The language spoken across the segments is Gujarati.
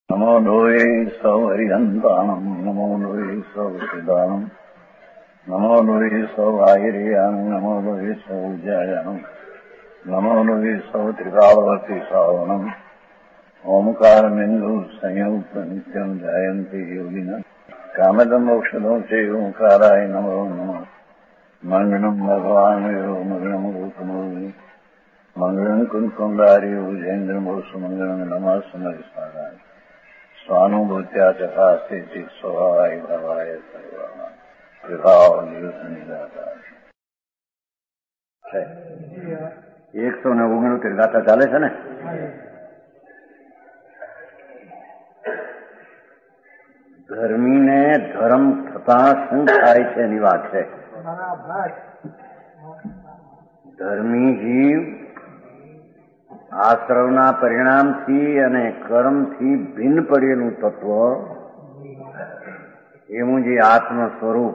નમો લોહે સૌ હરિહંતાણમ નમો લોહે સૌ સિદાનમ નમો લોહે સૌ આયર્યાણમ નમો લોહે સૌ જયાણમ નમો લોહે સૌ ત્રિકાળવતી સાવણમ ઓમકારમિંદુ સંયુક્ત નિત્યમ જાયંતિ યોગિના કામદમ મોક્ષદો છે ઓંકારાય નમો નમઃ મંગળમ ભગવાન મંગળમ રૂપમો મંગળમ કુંકુંડાર્યો જૈન્દ્રમો સુમંગળમ નમઃ સમરિસ્વારાય સ્વાનુભૂત્યા ચકાસ્તે ચિત સ્વભાવાય ભાવાય સર્વમાં વિભાવ નિવૃત્ત નિરાકાર 169 ગાથા ચાલે છે ને. ધર્મીને ધર્મ થતા શું થાય છે એની વાત છે. ધર્મી જીવ આશ્રવના પરિણામથી અને કર્મથી ભિન્ન પડેલું તત્વ એવું જે આત્મ સ્વરૂપ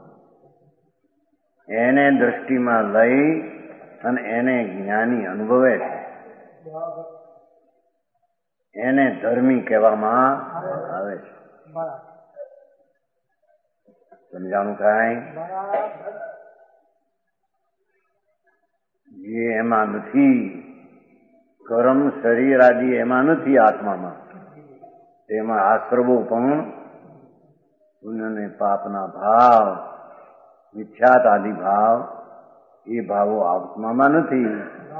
એને દ્રષ્ટિમાં લઈ અને એને જ્ઞાની અનુભવે છે એને ધર્મી કહેવામાં આવે છે. સમજાણું કાંઈ? જે એમાં નથી, કર્મ શરીર આદિ એમાં નથી, આત્મામાં તેમાં આશ્રવો પણ પુણ્ય અને પાપના ભાવ, મિથ્યાત આદિ ભાવ, એ ભાવો આત્મામાં નથી.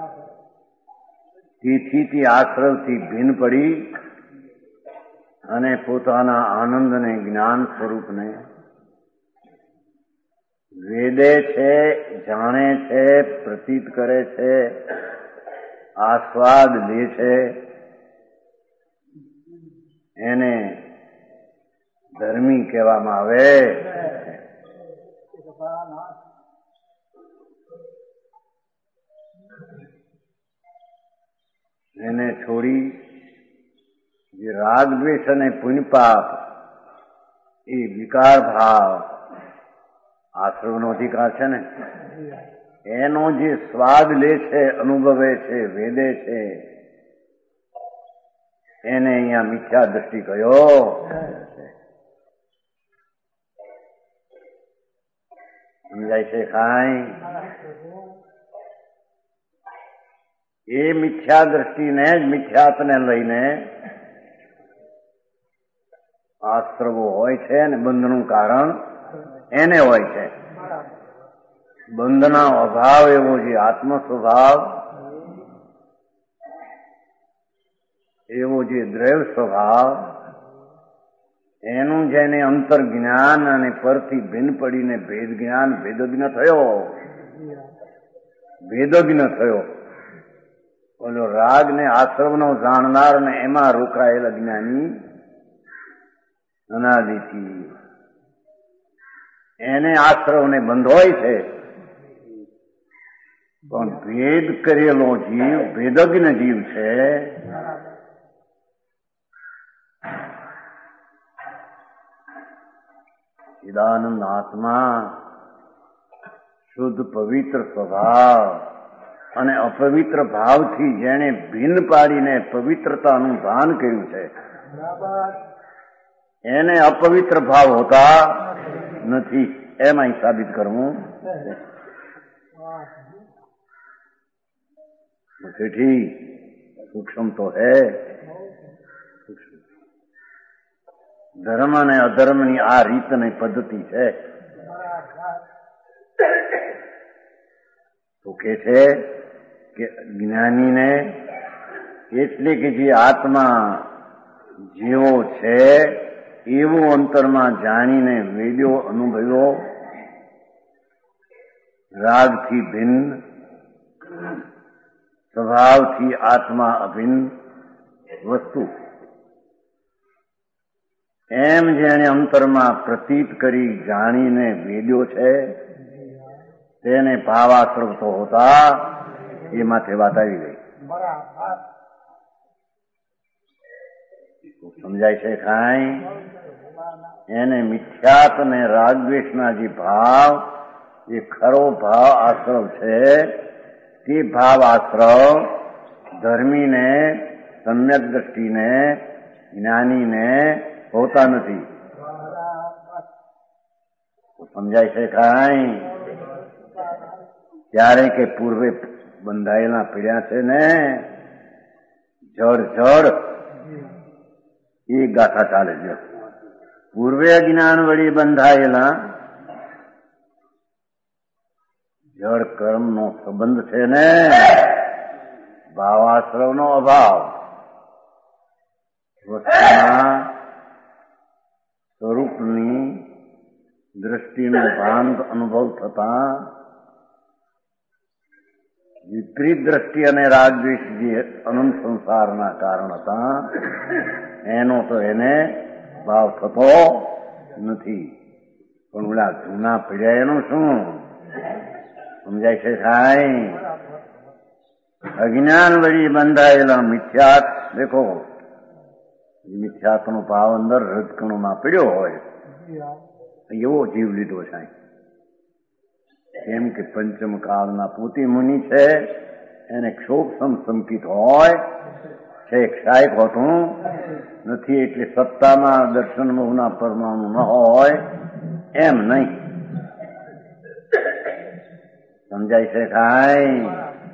તેથી તે આશ્રવથી ભિન્ન પડી અને પોતાના આનંદ અને જ્ઞાન સ્વરૂપને વેદે છે, જાણે છે, પ્રતીત કરે છે, આસ્વાદ લે છે, એને ધર્મી કહેવામાં આવે. એને છોડી જે રાગ દ્વેષ અને પુણ્ય પાપ એ વિકાર ભાવ આશ્રવનો અધિકાર છે ને, એનો જે સ્વાદ લે છે, અનુભવે છે, વેદે છે, એને અહીંયા મિથ્યા દ્રષ્ટિ કયો. સમજાય છે કાંઈ? એ મિથ્યા દ્રષ્ટિને જ મિથ્યાત્વને લઈને આશ્રવો હોય છે અને બંધનું કારણ એને હોય છે. બંધના અભાવ એવો જે આત્મ સ્વભાવ, એવો જે દ્રૈવ સ્વભાવ, એનું જેને અંતર જ્ઞાન અને પરથી ભિન્ન પડીને ભેદ જ્ઞાન ભેદજ્ઞ થયો. ઓલો રાગ ને આશ્રવનો જાણનાર ને એમાં રોકાયેલ અજ્ઞાની અનાદિથી એને આશ્રવને બંધ હોય છે. પણ ભેદ કરેલો જીવ ભેદજ્ઞ જીવ છે. ચિદાનંદ આત્મા શુદ્ધ પવિત્ર સ્વભાવ અને અપવિત્ર ભાવથી જેણે ભિન્ન પાડીને પવિત્રતાનું ભાન કર્યું છે, એને અપવિત્ર ભાવ હોતા નથી. એમાં સાબિત કરવું ઠીક સૂક્ષ્મ તો હે. ધર્મ અને અધર્મની આ રીત અને પદ્ધતિ છે. તો કે છે કે જ્ઞાનીને એટલે કે જે આત્મા જેવો છે એવું અંતરમાં જાણીને વેદ્યો અનુભવ્યો, રાગથી ભિન્ન, સ્વભાવથી આત્મા અભિન્ન વસ્તુ એમ જેને અંતરમાં પ્રતીત કરી જાણીને વેદ્યો છે તેને ભાવાશ્રવ તો હોતા એ માથે વાત આવી ગઈ. સમજાય છે કાંઈ? એને મિથ્યાત અને રાગદ્વેષના જે ભાવ, એ ખરો ભાવ આશ્રવ છે, તે ભાવ આશ્રવ ધર્મીને સમ્યક દ્રષ્ટિને જ્ઞાનીને હોતા નથી. સમજાય છે કાંઈ? ત્યારે કે પૂર્વે બંધાયેલા પીડ્યા છે ને જડ જડ એ ગાથા ચાલે છે. પૂર્વે અજ્ઞાન વળી બંધાયેલા જળ કર્મ નો સંબંધ છે ને ભાવાશ્રવ નો અભાવ, વસ્તુના સ્વરૂપની દ્રષ્ટિનું ભાન અનુભવ થતા વિપરીત દ્રષ્ટિ અને રાગદ્વેષ જે અનંત સંસારના કારણ હતા એનો તો એને ભાવ થતો નથી. પણ ઓલા જૂના પીડ્યા એનું શું સમજાય છે કાંઈ? અજ્ઞાન વળી બંધાયેલા મિથ્યાત દેખો, મિથ્યાત્વનો ભાવ અંદર હૃદકણોમાં પીડ્યો હોય એવો જીવ લીધો છે. કેમ કે પંચમ કાળના પોતી મુનિ છે, એને ક્ષોભ સંકિત હોય છે, ક્ષાયક હોતું નથી. એટલે સત્તામાં દર્શન મોહના પરમાણુ ન હોય એમ નહીં. સમજાય છે કાંઈ?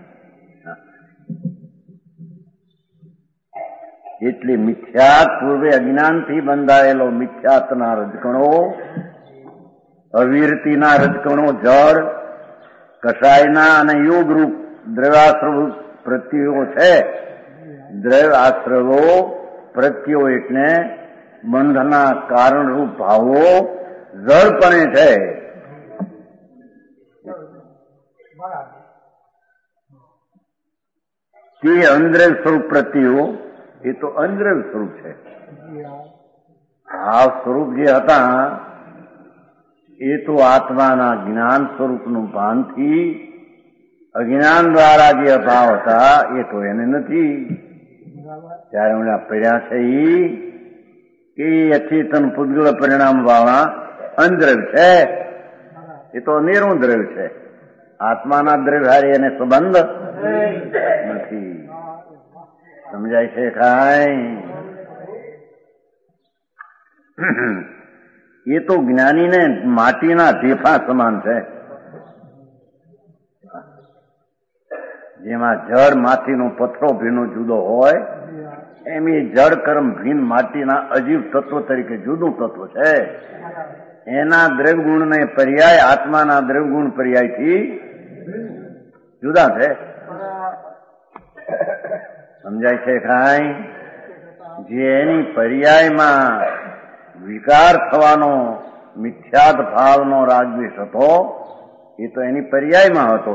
એટલે મિથ્યાત પૂર્વે અજ્ઞાનથી બંધાયેલો મિથ્યાતના રજકણો, અવિરતિના રજકણો, જળ કષાયના અને યોગરૂપ દ્રવ્યાશ્રવ પ્રત્યયો છે. દ્રવ્યાશ્રવો પ્રત્યયો એટલે બંધના કારણરૂપ ભાવો જળપણે છે. તે અંદ્રવ્ય સ્વરૂપ પ્રત્યયો એ તો અંદ્રવ્ય સ્વરૂપ છે. ભાવ સ્વરૂપ જે હતા એ તો આત્માના જ્ઞાન સ્વરૂપનું ભાનથી અજ્ઞાન દ્વારા જે અભાવ હતા એ તો એને નથી. ત્યારે ઓલા પડ્યા છે એ અચેતન પૂતગલ પરિણામ વાળા અંદ્રવ્ય છે. એ તો અનેરું દ્રવ્ય છે. આત્માના દ્રવ્ય હારે એને સંબંધ નથી. સમજાય છે કાંઈ? એ તો જ્ઞાનીને માટીના ઢેફા સમાન છે. જેમાં જળ માટીનો પથ્થરો ભીનો જુદો હોય એમ એ જળ કર્મ ભીન માટીના અજીવ તત્વ તરીકે જુદું તત્વ છે. એના દ્રવ્યગુણને પર્યાય આત્માના દ્રવ્યગુણ પર્યાયથી જુદા છે. સમજાય છે કાંઈ? જે એની પર્યાયમાં વિકાર થવાનો મિથ્યાત ભાવનો રાગદ્વેષ હતો એ તો એની પર્યાયમાં હતો.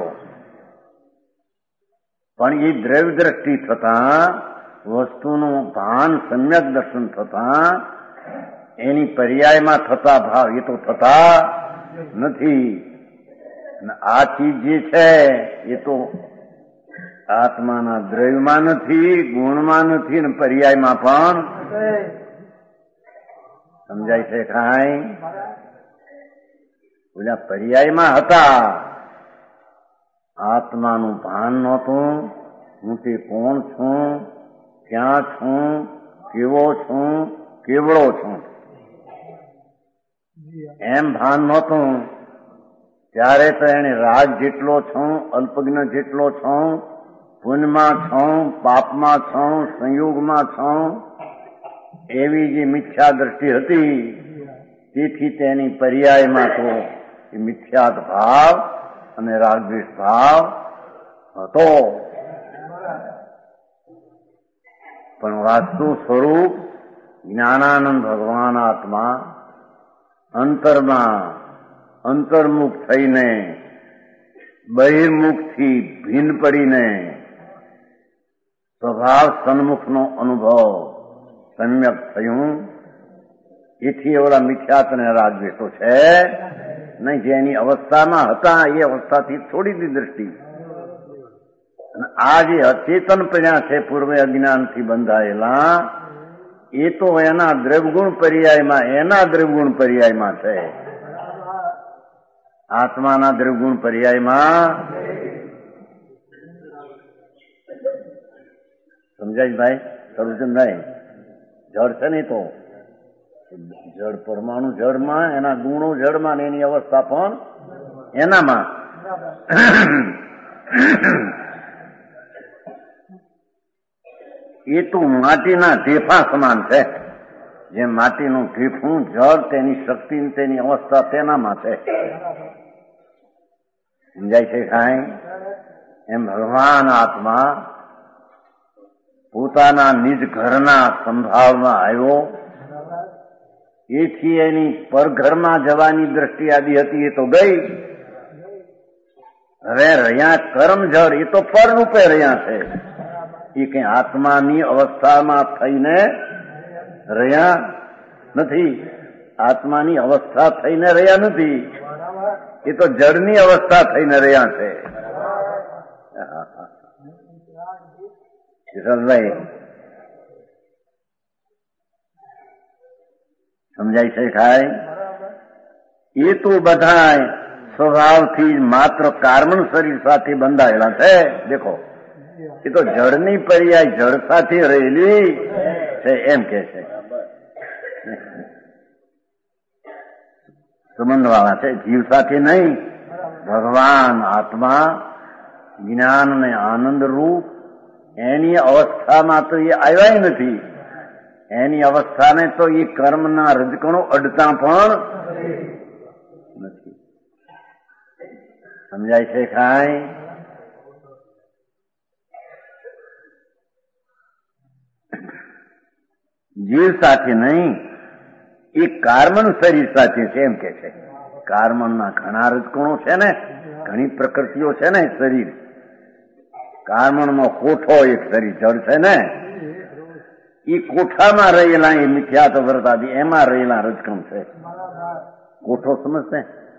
પણ એ દ્રવ્ય દ્રષ્ટિ થતા વસ્તુનું ભાન સમ્યક દર્શન થતા એની પર્યાયમાં થતા ભાવ એ તો થતા નથી. આ ચીજ જે છે એ તો આત્માના દ્રવ્યમાં નથી, ગુણમાં નથી ને પર્યાયમાં પણ. સમજાય છે કાંઈ? ઓલા પર્યાયમાં હતા આત્માનું ભાન નહોતું. હું તે કોણ છું, ક્યાં છું, કેવો છું, કેવડો છું એમ ભાન નહોતું. ત્યારે તો એને રાગ જેટલો છું, અલ્પજ્ઞ જેટલો છું, પુણ્યમાં છું, પાપમાં છું, સંયોગમાં છું એવી જે મિથ્યા દ્રષ્ટિ હતી તેથી તેની પર્યાયમાં તો એ મિથ્યાત ભાવ અને રાગદ્વેષ ભાવ હતો. પણ વાસ્તુ સ્વરૂપ જ્ઞાનાનંદ ભગવાન આત્મા અંતરમાં અંતર્મુખ થઈને બહિર્મુખથી ભિન્ન પડીને સ્વભાવ સન્મુખનો અનુભવ સમ્યક થયું. એથી ઓલા મિથ્યાત અને રાગદ્વેષો છે નહીં. જેની અવસ્થામાં હતા એ અવસ્થાથી છોડી દી દ્રષ્ટિ. આ જે અચેતન પડ્યા છે પૂર્વે અજ્ઞાનથી બંધાયેલા એ તો એના દ્રવ્યગુણ પર્યાયમાં છે. આત્માના દ્રવ્યગુણ પર્યાયમાં. સમજાય ભાઈ? સરુચંદભાઈ જળ છે ને તો જળ પરમાણુ જળમાં, એના ગુણો જળમાં ને એની અવસ્થા પણ એનામાં. એ તો માટીના ઢેફા સમાન છે. જેમ માટીનું ઢેફું જળ, તેની શક્તિ તેની અવસ્થા તેનામાં છે. સમજાય છે કાંઈ? એમ ભગવાન આત્મા પોતાના નિજ ઘરના સંભાળમાં આવ્યો, એથી એની પરઘરમાં જવાની દ્રષ્ટિ આદિ હતી એ તો ગઈ. હવે રહ્યા કર્મ જળ, એ તો પરરૂપે રહ્યા છે. એ કઈ આત્માની અવસ્થામાં થઈને રહ્યા નથી. આત્માની અવસ્થા થઈને રહ્યા નથી, એ તો જળની અવસ્થા થઈને રહ્યા છે. કિશોરભાઈ સમજાય છે ખાય? એ તો બધા સ્વભાવથી માત્ર કાર્બન શરીર સાથે બંધાયેલા છે. દેખો, એ તો જળની પર્યાય જળ સાથે રહેલી છે એમ કે છે. સંબંધ વાળા છે, જીવ સાથે નહીં. ભગવાન આત્મા જ્ઞાન ને આનંદ રૂપ એની અવસ્થામાં તો એ આવ્યા નથી. એની અવસ્થાને તો એ કર્મના રજકણો અડતા પણ નથી. સમજાય છે ખાય? જીવ સાથે નહીં, એ કાર્બન શરીર સાથે છે એમ કે છે. કાર્બનના ઘણા રજકણો છે ને, ઘણી પ્રકૃતિઓ છે ને. શરીર કાર્બનમાં કોઠો એક શરીર જળ છે ને, એ કોઠામાં રહેલા એ મિથ્યાત્વ વ્રતાદી એમાં રહેલા રજકણ છે. કોઠો સમજશે?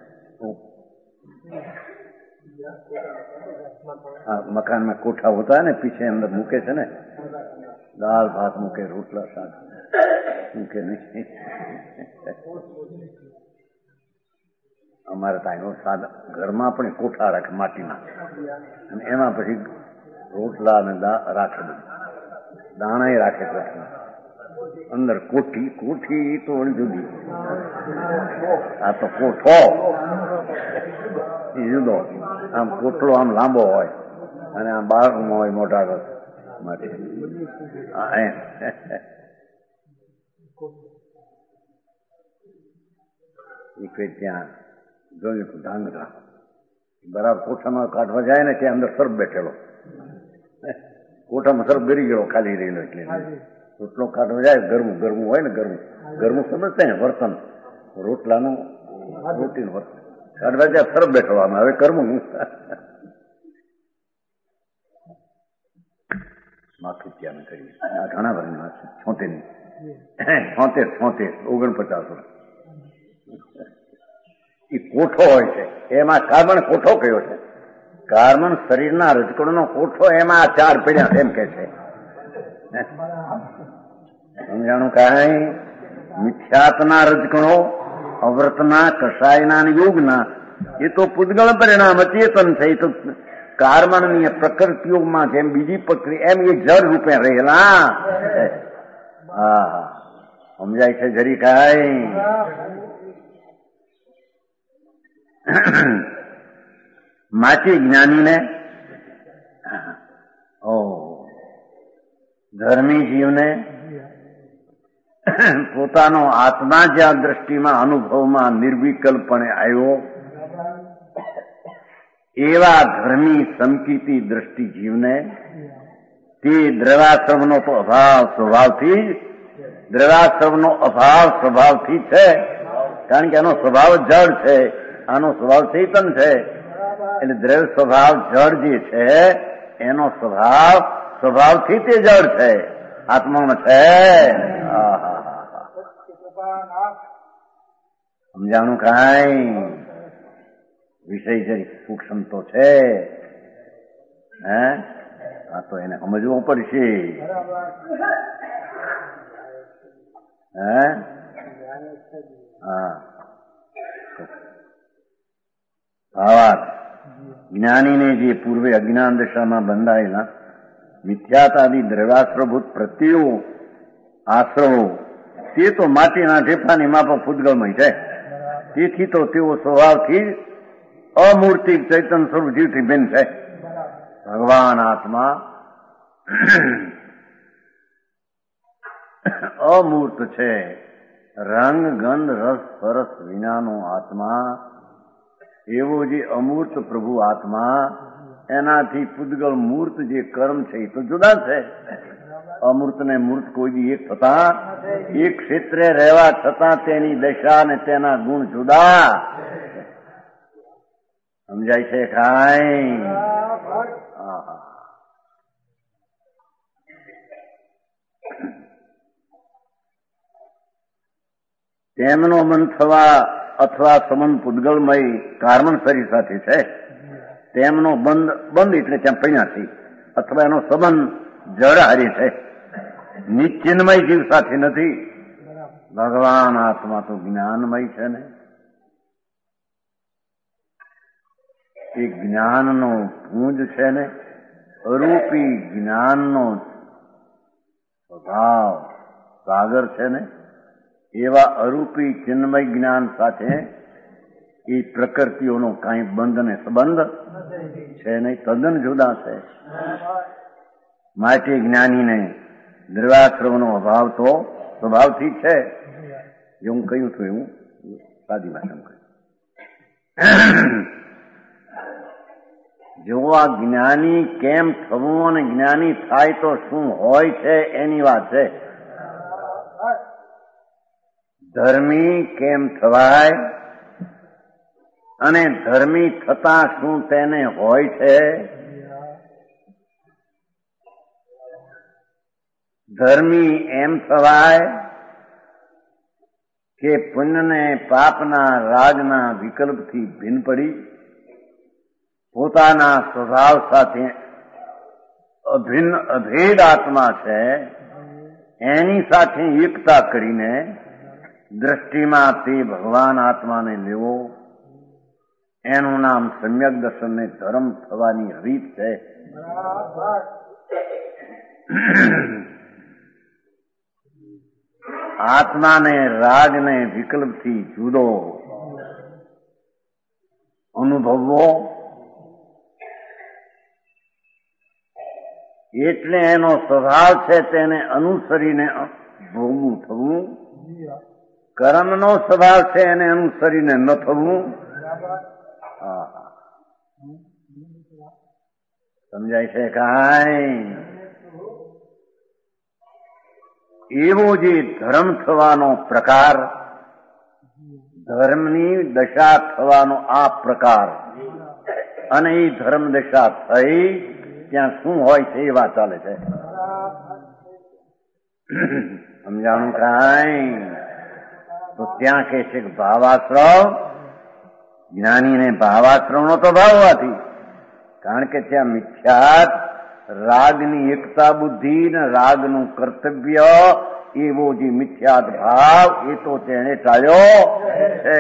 મકાનમાં કોઠા હોતા ને, પીછે અંદર મૂકે છે ને, દાળ ભાત મૂકે, રોટલા શાક મૂકે નહીં. અમારે ત્યાં સાદા ઘરમાં પણ કોઠા રાખે માટીના, અને એમાં પછી રોટલા અને રાખે, દાણા રાખે. અંદર કોઠી, કોઠી તો જુદી, આ તો કોઠો એ જુદો. આમ કોટલો આમ લાંબો હોય અને આમ બાળકમાં હોય મોટા માટે. ત્યાં જોયું ધાંગધ્રા બરાબર કોઠામાં કાઢવા જાય ને, ત્યાં અંદર સર્પ બેઠેલો. કોઠામાં સર્પ ગરી ગયેલો, ખાલી રહેલો. એટલે રોટલો કાઢવા જાય, ગરમું ગરમું હોય ને, ગરમું ગરમું સમજશે ને વર્તન, રોટલાનું રોટીનું વર્તન કાઢવા જાય, સર્પ બેઠેલો. આમાં હવે કરવું માફી ત્યાં કરી. આ ઘણા ભરી માફી 76 49 વર્ષ એ કોઠો હોય છે. એમાં કાર્બન કોઠો કયો છે? કાર્બન શરીરના રજકણનો કોઠો, એમાં 4 પીડ્યા એમ કે છે. સમજાણું કાંઈ? મિથ્યાત્વના રજકણો, અવ્રતના, કષાયના, યોગના, એ તો પૂતગળ પરિણામ અચેતન છે. એ તો કાર્બનની પ્રકૃતિઓમાં જેમ બીજી પ્રક્રિયા એમ એ જળ રૂપે રહેલા. હા, સમજાય છે જરી કાંઈ? માથી જ્ઞાનીને, ધર્મી જીવને પોતાનો આત્મા જ્યાં દ્રષ્ટિમાં અનુભવમાં નિર્વિકલ્પણે આવ્યો, એવા ધર્મી સમકીતી દ્રષ્ટિ જીવને તે દ્રવાશ્રમનો તો અભાવ સ્વભાવથી છે. કારણ કે એનો સ્વભાવ જળ છે, આનો સ્વભાવ ચેતન છે. એટલે દ્રવ્ય સ્વભાવ જળ જે છે એનો સ્વભાવથી તે જળ છે, આત્મામાં છે. સમજાણું કાંઈ? વિષય જરી સૂક્ષ્મ તો છે. આ તો એને સમજવું પડશે. ભાવાર્થ જ્ઞાનીને જે પૂર્વે અજ્ઞાન દશામાં બંધાયેલા મિથ્યાતાદી દ્રવ્યાશ્રભૂત પ્રત્યયો આશ્રવો તે તો માટીના ઢેફાની માફક પૂતગલમય છે. તેથી તો તેઓ સ્વભાવથી અમૂર્તિક ચૈતન્ય સ્વરૂપ જીવથી ભિન્ન છે. ભગવાન આત્મા અમૂર્ત છે. રંગ ગંધ રસ સ્પર્શ વિનાનો આત્મા, એવો જે અમૂર્ત પ્રભુ આત્મા, એનાથી પૂતગલ મૂર્ત જે કર્મ છે એ તો જુદા છે. અમૂર્ત ને મૂર્ત કોઈ એક થતા, એક ક્ષેત્રે રહેવા છતાં તેની દશા અને તેના ગુણ જુદા. સમજાય છે કાંઈ? તેમનો બંધ થવા અથવા સંબંધ પૂતગલમય કાર્બન શરીર સાથે છે. તેમનો બંધ એટલે ત્યાં પૈણાથી, અથવા એનો સંબંધ જળ હારી છે, નિશ્ચિન્મય જીવ સાથે નથી. ભગવાન આત્મા તો જ્ઞાનમય છે ને, એ જ્ઞાનનો પૂંજ છે ને, અરૂપી જ્ઞાનનો સ્વભાવ સાગર છે ને, એવા અરૂપી ચિન્મય જ્ઞાન સાથે એ પ્રકૃતિઓનો કાંઈ બંધ ને સંબંધ છે નહીં, તદ્દન જુદા છે. માટે જ્ઞાનીને દ્રવ્યાશ્રમનો અભાવ તો સ્વભાવથી છે. જે હું કહ્યું છું એવું સાદી ભાષામાં કહ્યું. જો આ જ્ઞાની કેમ થવું અને જ્ઞાની થાય તો શું હોય છે એની વાત છે. ધર્મી કેમ થવાય અને ધર્મી થતા શું તેને હોય છે. ધર્મી એમ થવાય કે પુણ્યને પાપના રાગના વિકલ્પથી ભિન્ન પડી પોતાના સ્વભાવ સાથે અભિન્ન અભેદ આત્મા છે એની સાથે એકતા કરીને દ્રષ્ટિમાં તે ભગવાન આત્માને લેવો, એનું નામ સમ્યક દર્શનને ધર્મ થવાની રીત છે. આત્માને રાગને વિકલ્પથી જુદો અનુભવવો એટલે એનો સ્વભાવ છે તેને અનુસરીને ભોગવું થવું. કર્મનો સ્વભાવ છે એને અનુસરીને ન થવું. સમજાય છે કાંઈ? એવો જે ધર્મ થવાનો પ્રકાર, ધર્મની દશા થવાનો આ પ્રકાર, અને એ ધર્મ દશા થઈ ત્યાં શું હોય છે એ વાત ચાલે છે. સમજાણું કાંઈ? તો ત્યાં કે છે કે ભાવાશ્રવ, જ્ઞાનીને ભાવાશ્રવનો તો ભાવ હોવાથી, કારણ કે ત્યાં મિથ્યાત રાગની એકતા બુદ્ધિ ને રાગનું કર્તવ્ય એવો જે મિથ્યાત ભાવ એ તો તેને ટાળ્યો છે.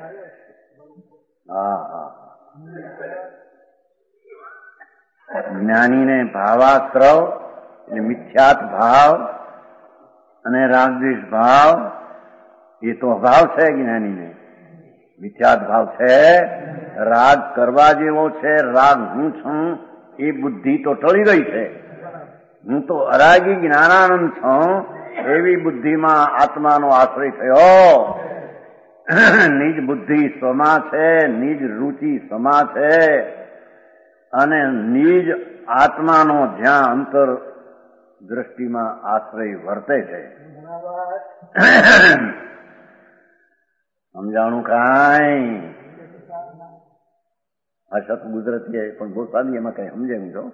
જ્ઞાનીને ભાવાશ્રવ એટલે મિથ્યાત ભાવ અને રાગદ્વેષ ભાવ એ તો અભાવ છે. જ્ઞાનીને મિથ્યાત ભાવ છે, રાગ કરવા જેવો છે. રાગ હું છું એ બુદ્ધિ તો ટળી ગઈ છે. હું તો અરાગી જ્ઞાનાનંદ છું એવી બુદ્ધિમાં આત્માનો આશ્રય થયો. નિજ બુદ્ધિ સ્વમાં છે, નિજ રુચિ સ્વમાં છે, અને નિજ આત્માનો જ્યાં અંતર દ્રષ્ટિમાં આશ્રય વર્તે છે. સમજાણું કાંઈ? ભાષા તો ગુજરાતી પણ બહુ સાદી, એમાં કઈ સમજાયું છો?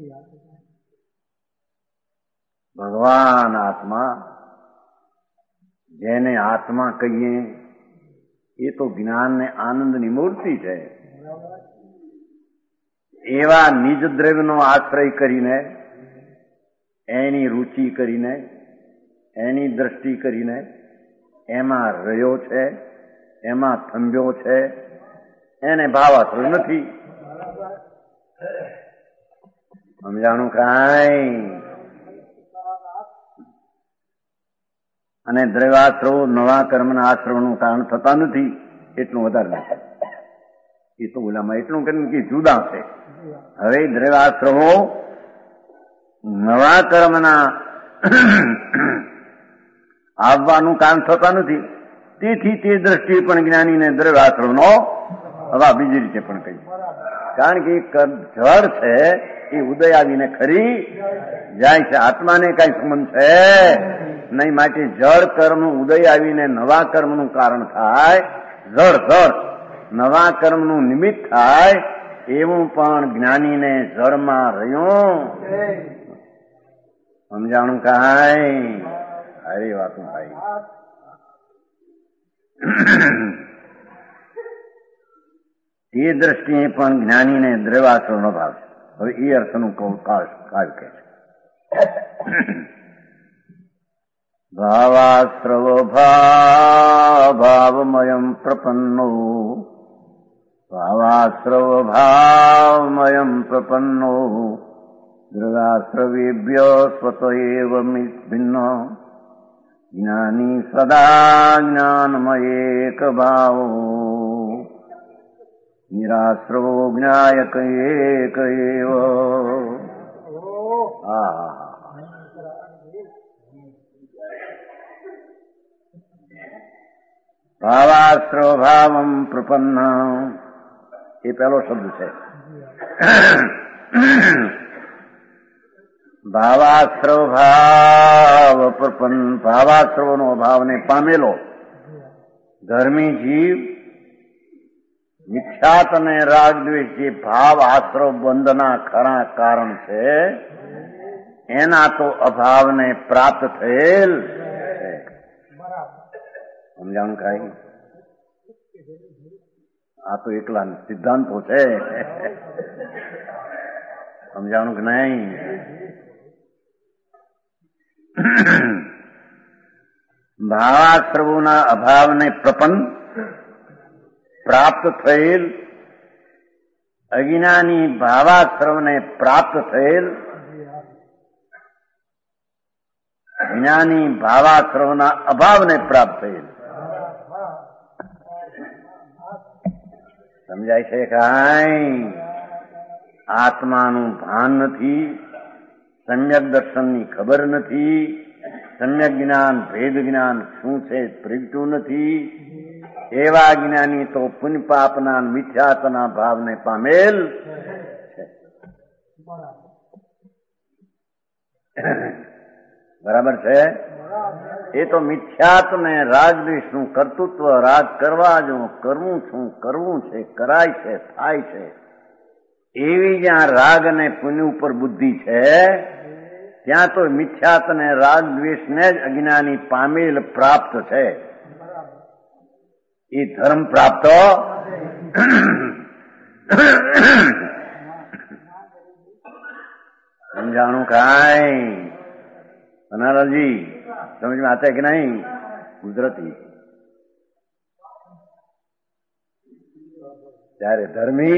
ભગવાન આત્મા, જેને આત્મા કહીએ એ તો જ્ઞાન ને આનંદની મૂર્તિ છે. એવા નિજ દ્રવ્યનો આશ્રય કરીને, એની રુચિ કરીને, એની દ્રષ્ટિ કરીને એમાં રહ્યો છે, એમાં થંભ્યો છે, એને ભાવાશ્રય નથી. સમજાણું કાંઈ? અને દ્રવ્યાશ્રવો નવા કર્મના આશ્રવનું કારણ થતા નથી, એટલું વધારે નથી. એ તો ઓલામાં એટલું કરીને કે જુદા છે. હવે દ્રવ્યાશ્રવો નવા કર્મના આવવાનું કારણ થતા નથી, તેથી તે દ્રષ્ટિએ પણ જ્ઞાનીને દ્રવ્યાશ્રવનો અભાવ બીજી રીતે પણ કહ્યું. કારણ કે જળ છે એ ઉદય આવીને ખરી જાય છે, આત્માને કઈ સંબંધ છે નહીં. માટે જળ કર્મ ઉદય આવીને નવા કર્મનું કારણ થાય, જળ નવા કર્મનું નિમિત્ત થાય, એવું પણ જ્ઞાનીને જળમાં રહ્યું સમજાણું કાંઈ સારી વાતું થાય. એ દ્રષ્ટિએ પણ જ્ઞાનીને દ્રવ્યાશ્રવનો ભાવ છે. હવે એ અર્થનું કાવ્ય કહે છે. ભાવાશ્રવ ભાવમયમ પ્રપન્નો, ભાવાશ્રવ ભાવમયમ પ્રપન્નો દ્રવ્યાશ્રવેભ્ય સ્વત એવ ભિન્નો જ્ઞાની સદા જ્ઞાનમયેક ભાવો નિરાશ્રવો જ્ઞાયક એક એવ. ભાવાશ્રવ ભાવમ પ્રપન્ન એ પહેલો શબ્દ છે. ભાવાશ્રવ ભાવ પ્રપન્ન, ભાવાશ્રવનો ભાવને પામેલો ધર્મી જીવ મિથ્યાત અને રાગ દ્વેષ જે ભાવ આશ્રવ બંધના ખરા કારણ છે એના તો અભાવને પ્રાપ્ત થયેલ છે. સમજાણું કાંઈ? આ તો એકલા સિદ્ધાંતો છે, સમજાણું કે નહીં? ભાવાશ્રવોના અભાવને પ્રપન્ન પ્રાપ્ત થયેલ, અજ્ઞાની ભાવાશ્રવને પ્રાપ્ત થયેલ, જ્ઞાની ભાવાશ્રવના અભાવને પ્રાપ્ત થયેલ. સમજાય છે કાંઈ? આત્માનું ભાન નથી, સમ્યક દર્શનની ખબર નથી, સમ્યક જ્ઞાન ભેદ જ્ઞાન શું છે પ્રગટ્યું નથી. એવા જ્ઞાની તો પુણ્ય પાપના મિથ્યાત્વના ભાવને પામેલ છે. બરાબર છે? એ તો મિથ્યાત્વને રાગ દ્વેષનું કર્તૃત્વ, રાગ કરવા જો કરવું છું, કરવું છે, કરાય છે, થાય છે, એવી જ્યાં રાગ અને પુણ્ય ઉપર બુદ્ધિ છે ત્યાં તો મિથ્યાત અને રાગ દ્વેષને જ અજ્ઞાની પામેલ પ્રાપ્ત છે. એ ધર્મ પ્રાપ્ત સમજાણું કાંઈ? અનારાજી સમજમાં આતા કે નહીં? ગુજરાતી ત્યારે ધર્મી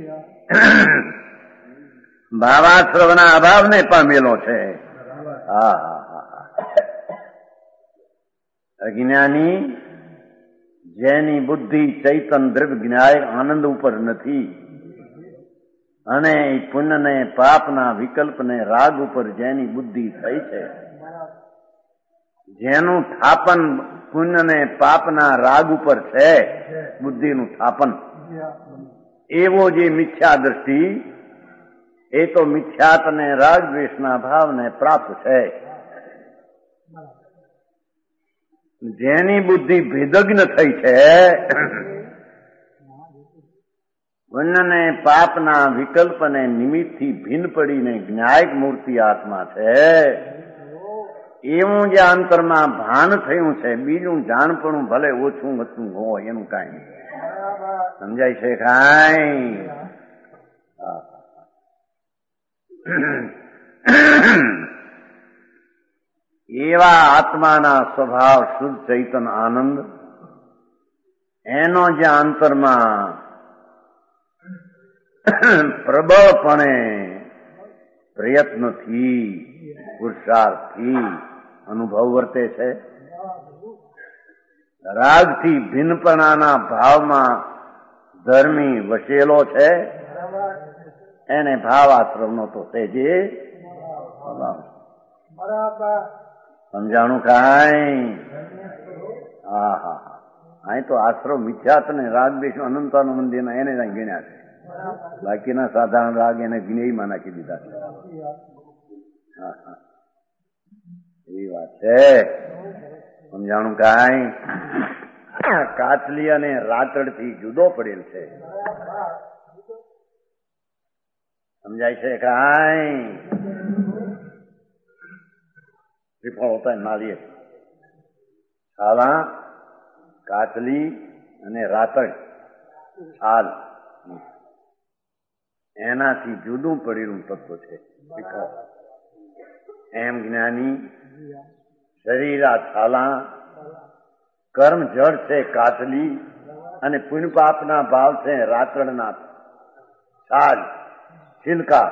ભાવાશ્રવના અભાવને પામેલો છે. અજ્ઞાની જેની બુદ્ધિ ચૈતન દ્રવ્ય જ્ઞાય આનંદ ઉપર નથી અને પુણ્યને પાપના વિકલ્પને રાગ ઉપર જેની બુદ્ધિ થઈ છે, જેનું થાપન પુણ્યને પાપના રાગ ઉપર છે, બુદ્ધિનું થાપન, એવો જે મિથ્યા દ્રષ્ટિ એ તો મિથ્યાત અને રાગ દ્વેષના ભાવને પ્રાપ્ત છે. જેની બુદ્ધિ ભેદજ્ઞ થઈ છે, પુણ્યને પાપના વિકલ્પને નિમિત્તથી ભિન્ન પડીને જ્ઞાયક મૂર્તિ આત્મા છે, એવું જે અંતરમાં ભાન થયું છે, બીજું જાણપણું ભલે ઓછું ઓછું હોય એનું કાંઈ નહીં. સમજાય છે કાંઈ? એવા આત્માના સ્વભાવ શુદ્ધ ચૈતન આનંદ, એનો જે અંતરમાં પ્રબળપણે પ્રયત્નથી પુરુષાર્થથી અનુભવ વર્તે છે, રાગથી ભિન્નપણાના ભાવમાં ધર્મી વસેલો છે, એને ભાવાશ્રમનો તો સેજે સમજાણું કાંઈ? હા હા હા, અહીં તો આશ્રમ મિથ્યાત ને રાગ દેશ અનંતાનું મંદિર એને જ ગણ્યા છે. બાકીના સાધારણ રાગ એને જ્ઞેયમાં નાખી દીધા છે. હા હા, એવી વાત છે. સમજાણું કાંઈ? કાચલી અને રાતડથી જુદો પડેલ છે. સમજાય છે કાંઈ? શ્રીફળ હોતા નાળીએ છાલા, કાચલી અને રાતડ છાલ એનાથી જુદું પડેલું તત્વ છે. એમ જ્ઞાની શરીરા છાલા, કર્મ જળ છે કાચલી અને પુણ્ય પાપના ભાવ છે રાતડના છાલ છિલકા.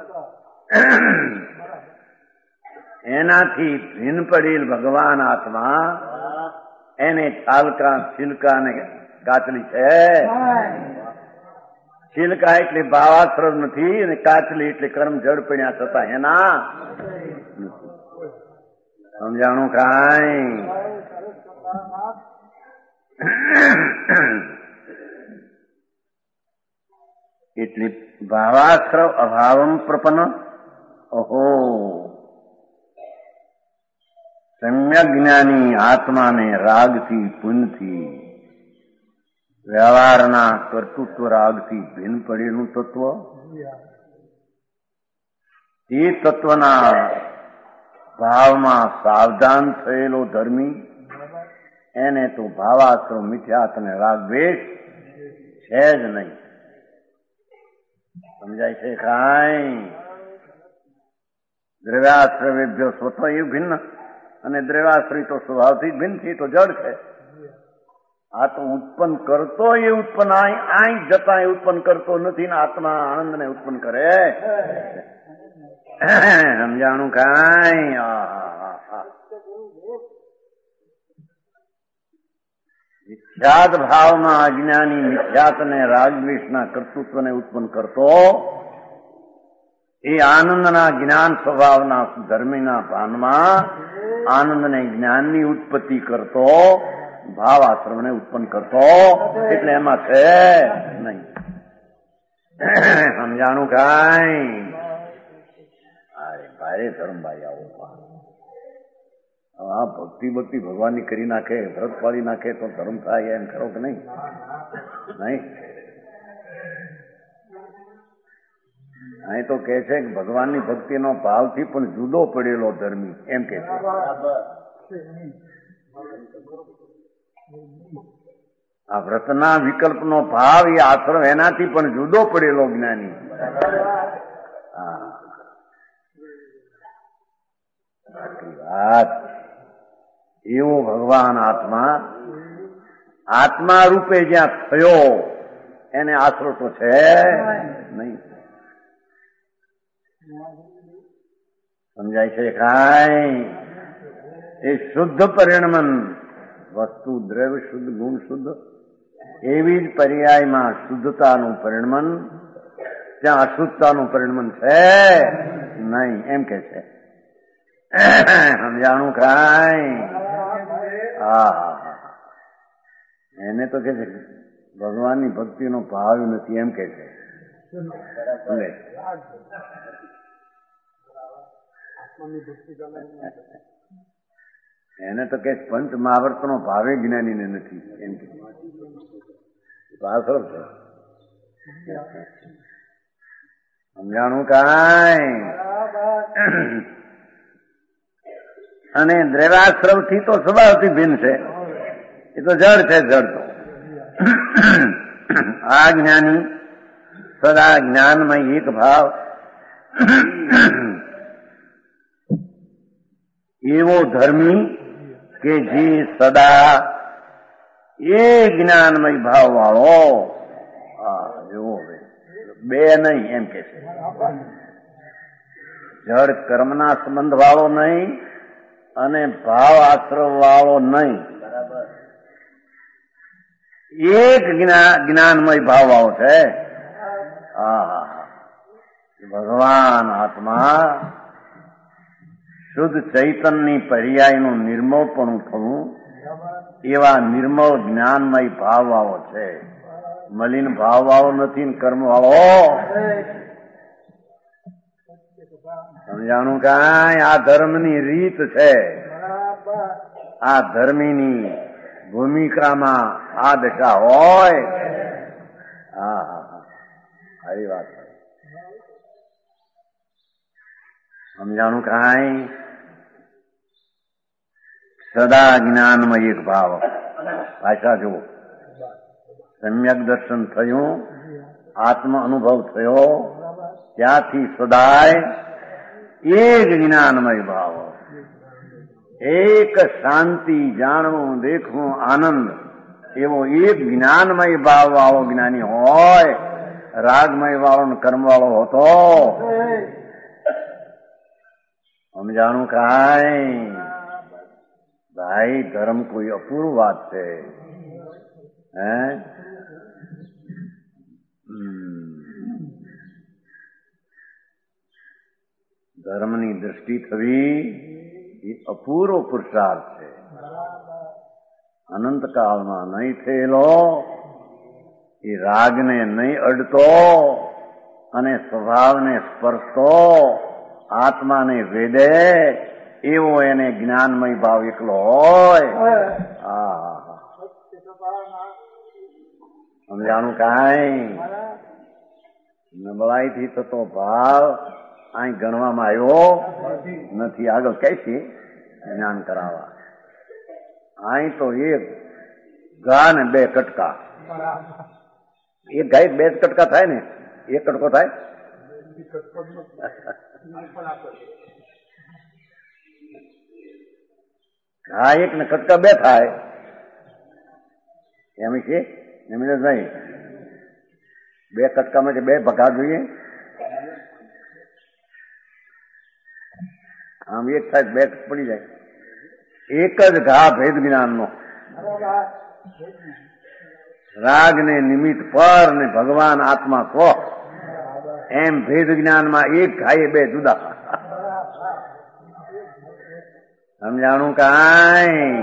એનાથી ભિન્ન પડેલ ભગવાન આત્મા એને છાલકા છિલકા ને કાચલી છે. છિલકા એટલે ભાવાશ્રમ નથી અને કાચલી એટલે કર્મ જળ પડ્યા છતાં એના. સમજાણું કાંઈ? એટલે ભાવાશ્રવ અભાવમ પ્રપન્ન. ઓહો, સમ્યક જ્ઞાની આત્માને રાગથી પુણ્યથી વ્યવહારના કર્તૃત્વ રાગથી ભિન્ન પડેલું તત્વ, એ તત્વના ભાવમાં સાવધાન થયેલો ધર્મી એને તો ભાવાશ્રમ મિથ્યાત અને રાગ દ્વેષ છે જ નહીં. સમજાય છે કાંઈ? દ્રવ્યાશ્રવેભ્યો સ્વતઃ એ ભિન્ન અને દ્રવ્યાશ્રય તો સ્વભાવથી ભિન્ન છે, તો જડ છે. આ તો ઉત્પન્ન કરતો એ ઉત્પન્ન આઈ જતા એ ઉત્પન્ન કરતો નથી ને આત્મા આનંદ ને ઉત્પન્ન કરે. સમજાણું કાંઈ? મિથ્યાત ભાવમાં અજ્ઞાની મિથ્યાત ને રાગદ્વેષના કર્તૃત્વને ઉત્પન્ન કરતો, એ આનંદના જ્ઞાન સ્વભાવના ધર્મીના ભાનમાં આનંદને જ્ઞાનની ઉત્પત્તિ કરતો, ભાવ આશ્રમને ઉત્પન્ન કરતો, એટલે એમાં છે નહીં. સમજાણું કાંઈ? અરે ભાઈ ધર્મભાઈ આવો આ ભક્તિ ભગવાનની કરી નાખે, વ્રત પાડી નાખે તો ધર્મ થાય એમ ખરો કે નહીં? નહીં. અહીં તો કે છે કે ભગવાનની ભક્તિનો ભાવથી પણ જુદો પડેલો ધર્મી એમ કે છે. આ વ્રતના વિકલ્પનો ભાવ એ આશ્રમ એનાથી પણ જુદો પડેલો જ્ઞાની. વાત એવો ભગવાન આત્મા, આત્મા રૂપે જ્યાં થયો એને આશરો તો છે નહીં. સમજાય છે કાંઈ? એ શુદ્ધ પરિણમન વસ્તુ દ્રવ્ય શુદ્ધ ગુણ શુદ્ધ એવી જ પર્યાયમાં શુદ્ધતાનું પરિણમન, ત્યાં અશુદ્ધતાનું પરિણમન છે નહીં એમ કે છે. સમજાણું કાંઈ? હા, એને તો કે છે ભગવાનની ભક્તિનો ભાવ નથી એમ કે છે. એને તો કે પંચ મહાવર્તનો ભાવે જ્ઞાનીને નથી એમ કે આશ્રમ છે. સમજાણું કાંઈ? અને દ્રવ્યાશ્રવથી તો સ્વભાવથી ભિન્ન છે, એ તો જડ છે. જડ તો આ જ્ઞાની સદા જ્ઞાનમય એક ભાવ એવો ધર્મી કે જે સદા એ જ્ઞાનમય ભાવ વાળો એવો બે નહીં એમ કે છે. જડ કર્મના સંબંધ વાળો નહીં અને ભાવ આશ્રવ વાળો નહીં, એક જ્ઞાનમય ભાવ વાળો છે. ભગવાન આત્મા શુદ્ધ ચૈતનની પર્યાયનું નિર્મળપણું થવું, એવા નિર્મળ જ્ઞાનમય ભાવ વાળો છે. મલિન ભાવ વાળો નથી ને કર્મ વાળો. સમજાણું કાંઈ? આ ધર્મની રીત છે. આ ધર્મીની ભૂમિકામાં આ દશા હોય. સારી વાત. સમજાણું કાંઈ? સદા જ્ઞાનમય એક ભાવ. ભાષા જુઓ. સમ્યક દર્શન થયું, આત્મ અનુભવ થયો, ત્યાંથી સદાય એક જ્ઞાનમય ભાવ, એક શાંતિ, જાણવું, દેખવું, આનંદ, એવો એક જ્ઞાનમય ભાવ વાળો જ્ઞાની હોય. રાગમય વાળો ને કર્મ વાળો હોતો. સમજાણું કાંઈ? ભાઈ ધર્મ કોઈ અપૂર્વ વાત છે. ધર્મની દ્રષ્ટિ થવી એ અપૂર્વ પુરુષાર્થ છે. અનંતકાળમાં નહીં થયેલો, એ રાગને નહીં અડતો અને સ્વભાવને સ્પર્શતો, આત્માને વેદે એવો એને જ્ઞાનમય ભાવ એકલો હોય. સમજાણું કાંઈ? નબળાઈથી થતો ભાવ અહીં ગણવામાં આવ્યો નથી. આગળ કહેશે જ્ઞાન કરાવવા. અહીં તો એક ઘા ને બે કટકા. એક ગાય બે કટકા થાય ને, એક કટકો થાય. ઘા એક ને કટકા બે થાય એમ છે. એમ જ નહીં, બે કટકામાં બે ભગા જોઈએ. આમ એક થાય બે પડી જાય. એક જ ઘા ભેદ જ્ઞાનનો. રાગ ને નિમિત્ત પર ને ભગવાન આત્મા સ્વ, એમ ભેદ જ્ઞાનમાં એક ઘાય બે જુદા. સમજાણું કાંઈ?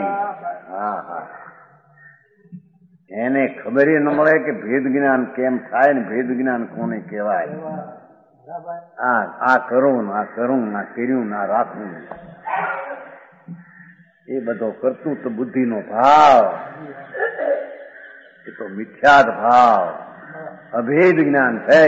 એને ખબર ન મળે કે ભેદ જ્ઞાન કેમ થાય ને ભેદ જ્ઞાન કોને કહેવાય. આ કરું આ કરું, આ કર્યું આ રાખવું, એ બધો કરતું તો બુદ્ધિનો ભાવ, એ તો મિથ્યાદ ભાવ, અભેદ જ્ઞાન છે.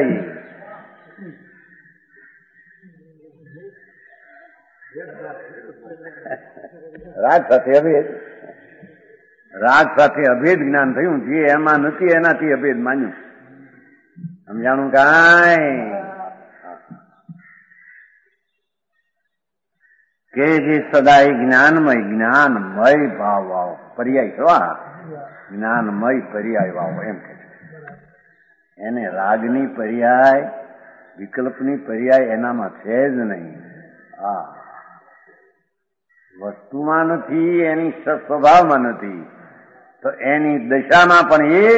રાગ સાથે અભેદ, રાગ સાથે અભેદ જ્ઞાન થયું. જે એમાં નથી એનાથી અભેદ માન્યું. સમજાણું કાંઈ? કે જે સદાય જ્ઞાનમય ભાવ વાળો પર્યાય થવા, જ્ઞાનમય પર્યાય વાળો એમ કે એને રાગની પર્યાય, વિકલ્પની પર્યાય એનામાં છે જ નહીં. વસ્તુમાં નથી, એની સ્વભાવમાં નથી, તો એની દશામાં પણ એ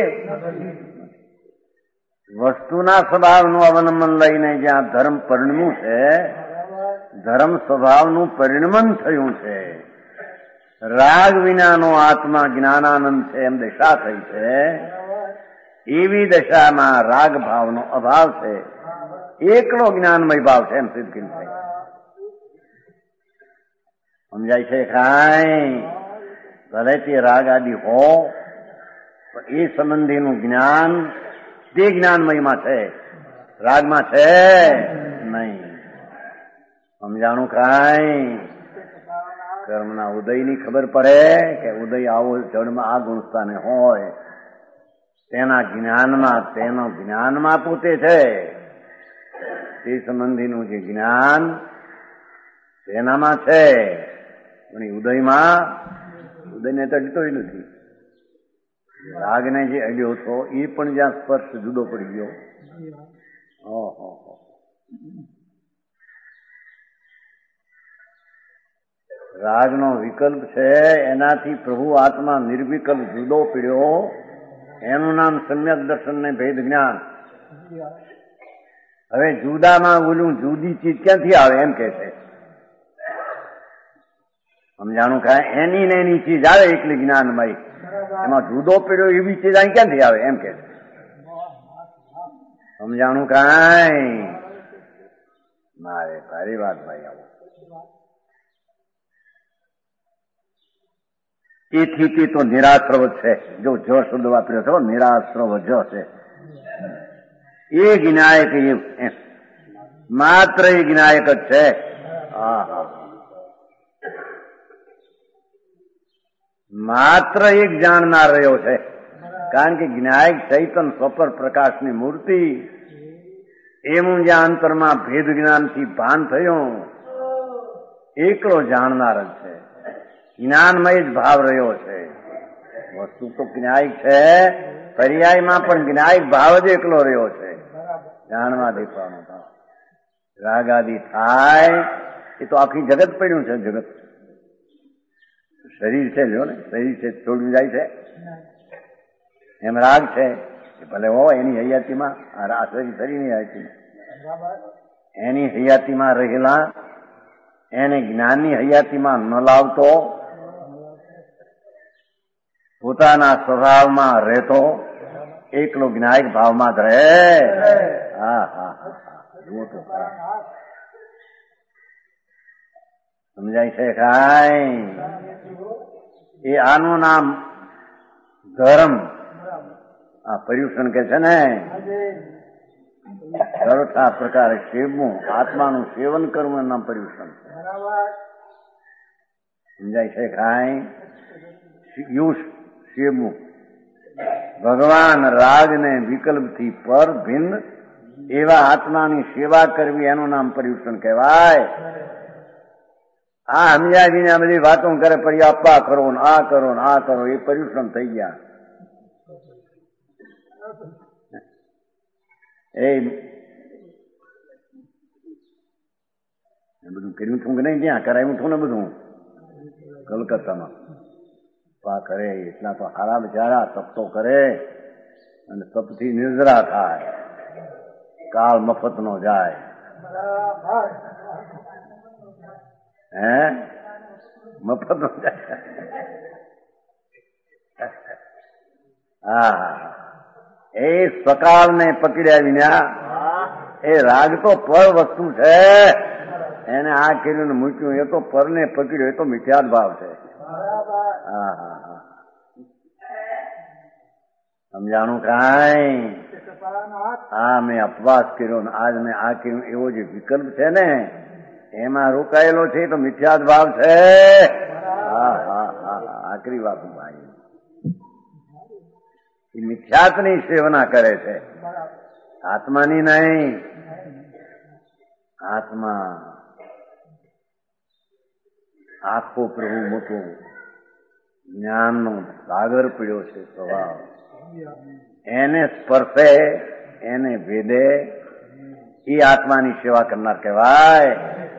વસ્તુના સ્વભાવનું અવલંબન લઈને જ્યાં ધર્મ પરિણમ્યું છે, ધર્મ સ્વભાવનું પરિણમન થયું છે. રાગ વિનાનો આત્મા જ્ઞાનાનંદ છે એમ દશા થઈ છે. એવી દશામાં રાગ ભાવનો અભાવ છે, એકલો જ્ઞાનમય ભાવ છે એમ સિદ્ધ થઈ. સમજાય છે કાંઈ? ભલે તે રાગ આદિ હો, પણ એ સંબંધીનું જ્ઞાન તે જ્ઞાનમયમાં છે, રાગમાં છે નહીં. સમજાણું કાંઈ? કર્મના ઉદયની ખબર પડે કે ઉદય આવો જળમાં આ ગુણસ્થાને હોય, તેના જ્ઞાનમાં પોતે છે. તે સંબંધીનું જે જ્ઞાન તેનામાં છે, પણ ઉદયને તો અડતો નથી. રાગને જે અડ્યો હતો એ પણ જ્યાં સ્પર્શ જુદો પડી ગયો. રાગનો વિકલ્પ છે, એનાથી પ્રભુ આત્મા નિર્વિકલ્પ જુદો પીડ્યો, એનું નામ સમ્યક દર્શન ને ભેદ જ્ઞાન. હવે જુદામાં બોલું જુદી ચીજ ક્યાંથી આવે એમ કે છે. સમજાણું કાંઈ? એની ને એની ચીજ આવે એકલી જ્ઞાનમય, એમાં જુદો પીડ્યો એવી ચીજ અહીં ક્યાંથી આવે એમ કે છે. સમજાણું કાંઈ? મારે ભારી વાત ભાઈ આવો. એથી તે તો નિરાશ્રવ છે. જો જ શબ્દ વાપર્યો છો, નિરાશ્રવ જ છે. એ જ્ઞાયક માત્ર એ જ્ઞાયક જ છે. માત્ર એક જાણનાર રહ્યો છે. કારણ કે જ્ઞાયક ચૈતન સ્વપર પ્રકાશની મૂર્તિ, એનું જ્યાં અંતરમાં ભેદ જ્ઞાનથી ભાન થયું, એકલો જાણનાર જ છે. જ્ઞાનમય જ ભાવ રહ્યો છે. વસ્તુ તો જ્ઞાયક છે, પર્યાયમાં પણ જ્ઞાયક ભાવ જ એકલો રહ્યો છે. જાણવા દેખવાનો ભાવ રાગાદી થાય એ તો આખી જગત પડ્યું છે. જગત શરીર છે, જો ને શરીર છે, છોડ્યું જાય છે. એમ રાગ છે એ ભલે હોય એની હયાતીમાં, આ શરીરની હયાતીમાં, એની હયાતીમાં રહેલા એને જ્ઞાનની હયાતીમાં ન લાવતો, પોતાના સ્વભાવમાં રહેતો એકલો જ્ઞાયક ભાવમાં જ રહે. હા હા હા, જુઓ તો સમજાય છે કાંઈ? એ આનું નામ ધર્મ. આ પર્યુષણ કે છે ને, સરળતા પ્રકારે સેવવું, આત્માનું સેવન કરવું એનું નામ પર્યુષણ. સમજાય છે કાંઈ? યુષ સેવવું. ભગવાન રાગને વિકલ્પથી પર ભિન્ન એવા આત્માની સેવા કરવી એનું નામ પર્યુષણ કહેવાય. આ સમજાવીને આ બધી વાતો કરે, પછી આપવા કરો ને આ કરો ને આ કરો, એ પર્યુષણ થઈ ગયા. એ બધું કર્યું છું કે નહીં? ત્યાં કરાવ્યું છું ને બધું કલકત્તામાં. કરે એટલા તો હારા બિચારા તપ તો કરે, અને તપથી નિર્જરા થાય, કાળ મફત નો જાય. હે મફત નો જાય. હા, એ સકાળ ને પકડ્યા વિના એ રાગ તો પર વસ્તુ છે. એને આ કર્યું ને મૂક્યું એ તો પરને પકડ્યો, એ તો મિથ્યાદ ભાવ છે. હા હા હા, સમજાણું કાંઈ? આ મેં અપવાસ કર્યો ને આજ મેં આ કર્યું, એવો જે વિકલ્પ છે ને એમાં રોકાયેલો છે, તો મિથ્યાદ ભાવ છે. હા હા હા, આકરી વાત ભાઈ. એ મિથ્યાત્વની સેવના કરે છે, આત્માની નહીં. આત્મા આખો પ્રભુ મોટો જ્ઞાનનો સાગર પીડ્યો છે સ્વભાવ. એને સ્પર્શે, એને ભેદે, એ આત્માની સેવા કરનાર કહેવાય.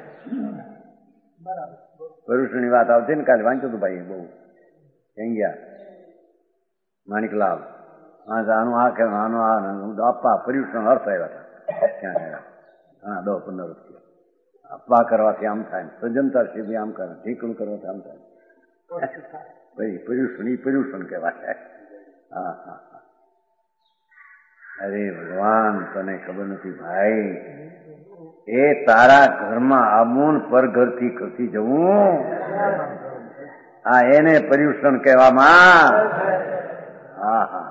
પરુષની વાત આવતી ને, કાલે વાંચ્યું હતું ભાઈ, બહુ ક્યાં ગયા માણિકલાલ. આનું આ કે આનું આ આપવા પર્યુષણ અર્થ આવ્યા હતા. ક્યાં ગયા? હા, 10-15 વર્ષ આપવા કરવાથી આમ થાય, સજ્જનતા સીધી આમ કરે, ઠીકણું કરવાથી આમ થાય. ભાઈ પર્યુષણ, એ પર્યુષણ કહેવાય. હા હા હા. અરે ભગવાન, તને ખબર નથી ભાઈ, એ તારા ઘરમાં આવું પર ઘરથી ખસી જવું, આ એને પર્યુષણ કહેવામાં. હા હા,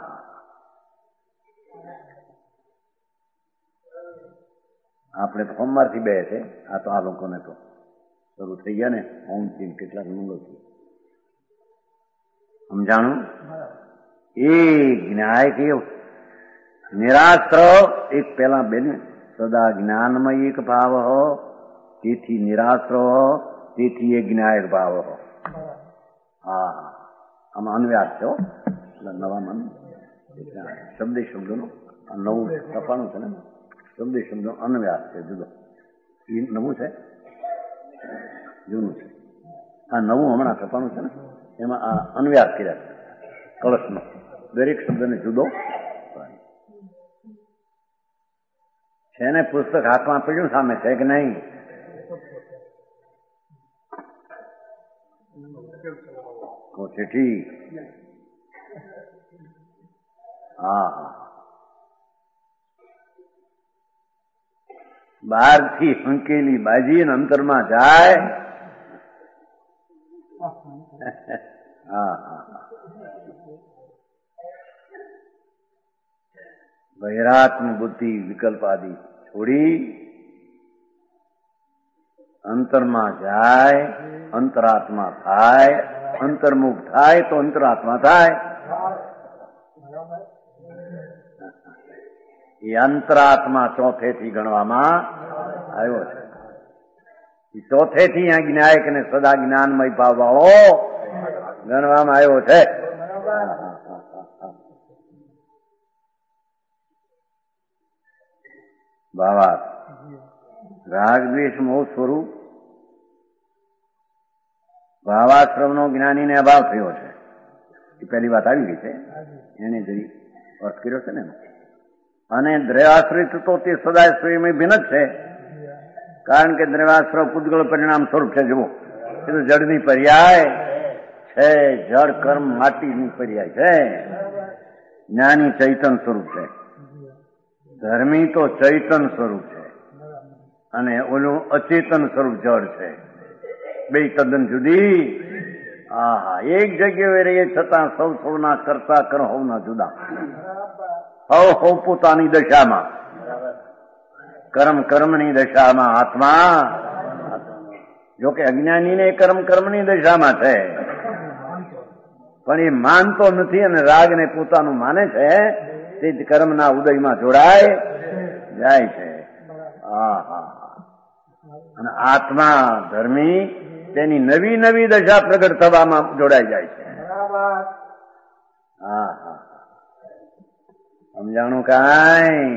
આપણે તો સોમવારથી બે છે. આ તો આ લોકોને તો શરૂ થઈ ગયા ને, ઓમથી કેટલાક મંગળથી. સમજાણું? એ જ્ઞાય કેવું નિરાશ્રવ. એક પેલા બેન સદા જ્ઞાનમય એક ભાવ હો, તેથી નિરાશ્રવ હો, તેથી એ જ્ઞાયક ભાવ હો. હા, આમાં અન્વ્યાસ છે. નવામાં શબ્દ શબ્દનું નવું તપાણું છે ને, શબ્દ શબ્દનો અન્વ્યાસ છે જુદો. એ નવું છે, જૂનું છે. આ નવું હમણાં થવાનું છે ને, એમાં આ અન્વ્યાસ કર્યા છે કળશનો, દરેક શબ્દને જુદો છે ને. પુસ્તક હાથમાં પડ્યું સામે છે કે નહીં? ઠીક. હા હા, બહારથી હંકેલી બાજી ને અંતરમાં જાય. હા હા, બહિરાત્મ બુદ્ધિ વિકલ્પ આદિ છોડી અંતરમાં જાય, અંતરાત્મા થાય. અંતર્મુખ થાય તો અંતરાત્મા થાય. એ અંતરાત્મા ચોથેથી ગણવામાં આવ્યો છે. એ ચોથેથી આ જ્ઞાયક ને સદા જ્ઞાનમય ભાવ વાળો ગણવામાં આવ્યો છે. ભાવાર્થ રાગ દ્વેષ મોહ સ્વરૂપ ભાવાશ્રમનો જ્ઞાનીને અભાવ થયો છે. એ પહેલી વાત આવી ગઈ છે, એને જરી અર્થ કર્યો છે ને. અને દ્રવ્યાશ્રિત તો તે સદાય સ્વયં ભિન્ન જ છે, કારણ કે દ્રવ્યાશ્રવ પૂતગળ પરિણામ સ્વરૂપ છે. જુઓ, એ તો જળની પર્યાય છે, જળ કર્મ માટીની પર્યાય છે. જ્ઞાની ચૈતન સ્વરૂપ છે, ધર્મી તો ચૈતન સ્વરૂપ છે, અને ઓલું અચેતન સ્વરૂપ જળ છે. બે તદ્દન જુદી. આહા, એક જગ્યાએ રહીએ છતાં સૌ સૌના કરતા કર હોવના જુદા. હવ પોતાની દશામાં, કર્મ કર્મની દશામાં આત્મા. જોકે અજ્ઞાનીને કર્મની દશામાં છે, પણ એ માનતો નથી અને રાગને પોતાનું માને છે. તે જ કર્મના ઉદયમાં જોડાય જાય છે. અને આત્મા ધર્મી તેની નવી નવી દશા પ્રગટ થવામાં જોડાઈ જાય છે. હા હા, સમજાણું કાંઈ?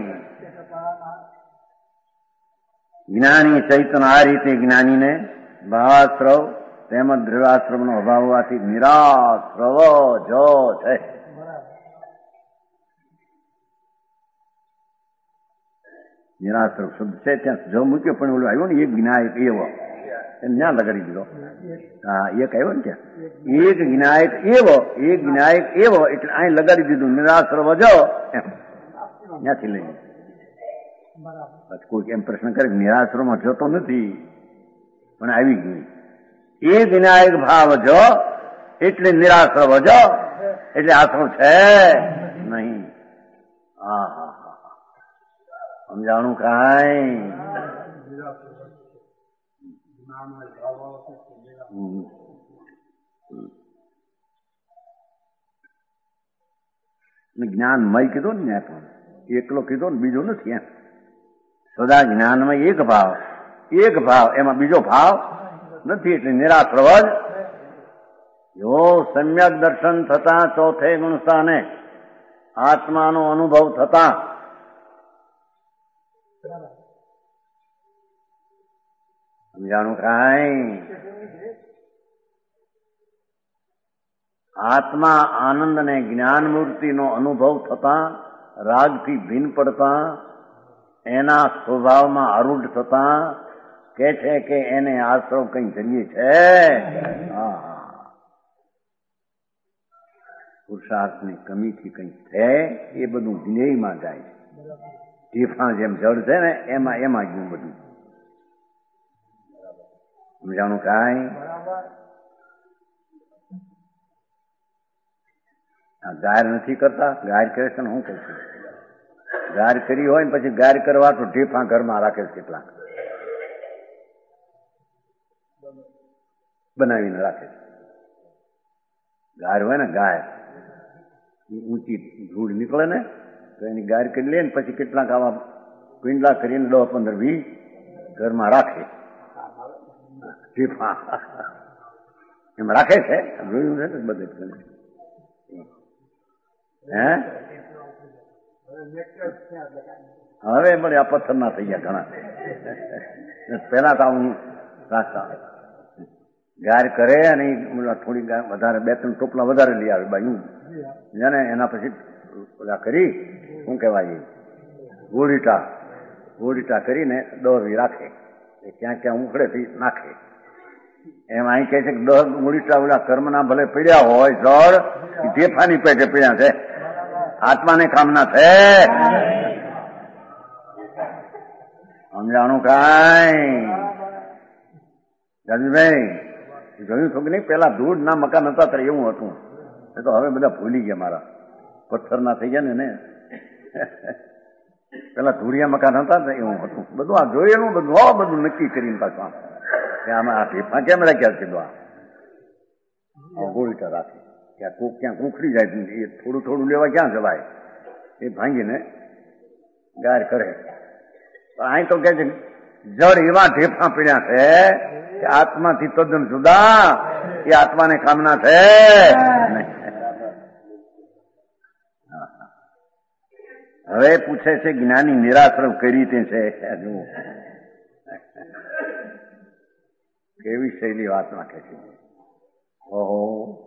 જ્ઞાની ચૈતન આ રીતે જ્ઞાનીને ભાવાશ્રવ તેમજ દ્રવ્યાશ્રમનો અભાવ હોવાથી નિરાશ્રવ જો છે. નિરાશ્રવ શબ્દ છે ત્યાં જો મૂક્યો, પણ ઓલું આવ્યો ને એક જ્ઞાયક એવો, ત્યાં લગાડી દીધો. હા, એક આવ્યો ને ત્યાં એક જ્ઞાયક એવો, એક જ્ઞાયક એવો, એટલે અહીં લગાડી દીધું નિરાશ્રવ જો એમ ત્યાંથી લઈ. કોઈ એમ પ્રશ્ન કરે નિરાશ્રવમાં જતો નથી, પણ આવી ગયું. એ વિનાયક ભાવ જો એટલે નિરાશ્રવ જો એટલે આશ્રવ છે નહીં. હા હા, સમજાણું કાંઈ? જ્ઞાનમય કીધો ને, એકલો કીધો ને, બીજો નથી. એમ સદા જ્ઞાનમાં એક ભાવ, એમાં બીજો ભાવ નથી, એટલે નિરાશ્રવ જ. જો સમ્યક દર્શન થતા ચોથે ગુણસ્થાને આત્માનો અનુભવ થતા સમજાણું કાંઈ? આત્મા આનંદ અને જ્ઞાન મૂર્તિનો અનુભવ થતા રાગથી ભિન્ન પડતા એના સ્વભાવમાં આરૂઢ થતા કે છે કે એને આશ્રવ કઈ જરીએ છે. પુરુષાર્થની કમીથી કઈ છે એ બધું જ્ઞેયમાં જાય છે. ઢીફા જેમ જળ છે ને એમાં ગયું બધું. સમજાણું કાંઈ? ગાર નથી કરતા, ગાર કરે છે ને હું કહું છું. ગાર કરી હોય ને પછી ગાર કરવા તો ઢીફા ઘરમાં રાખે છે, કેટલાક બનાવીને રાખે છે. ગાર હોય ને, ગાય ઊંચી ધૂળ નીકળે ને તો એની ગાર કરી લે ને પછી કેટલાક આવા પીંડલા કરીને 10, 15, 20 ઘરમાં રાખે. ઢીફા એમ રાખે છે, જોયું છે ને બધે. હે હવે મળે આ પથ્થર ના થઈ ગયા ઘણા. પેલા તો હું રાખતા. ગાર કરે અને થોડી વધારે 2-3 ટોપલા વધારે લઈ આવે બાયું જાને એના પછી બધા કરી શું કહેવાય ગોળીટા કરીને દોરવી રાખે ક્યાં ક્યાં ઉખડેથી નાખે એમ અહીં કહે છે કે 10 ગોળીટા ઓલા કર્મના ભલે પીડ્યા હોય જળ ઢેફાની પેટે પીડ્યા છે આત્માને કામના છે સમજાણું કાંઈ જાદુભાઈ જોયું છું કે નહીં પેલા ધૂળના મકાન હતા ત્યારે એવું હતું એ તો હવે બધા ભૂલી ગયા મારા પથ્થરના થઈ ગયા ને પેલા ધૂળિયા મકાન હતા ને એવું હતું બધું આ જોયેલું બધું નક્કી કરીને પાછું કે આમાં આ ઢેફા કેમ રાખ્યા છે આ ગોળીટા રાખી ક્યાં કોક ક્યાંક ઉખડી જાય એ થોડું લેવા ક્યાં જવાય એ ભાંગીને ગાર કરે અહીં તો કે છે જળ એવા ઢેફા પીડ્યા છે કે આત્માથી તદ્દન જુદા એ આત્માને કામના છે હવે પૂછે છે જ્ઞાની નિરાશ્રવ કઈ રીતે છે કેવી શૈલી વાત નાખે છે ઓહો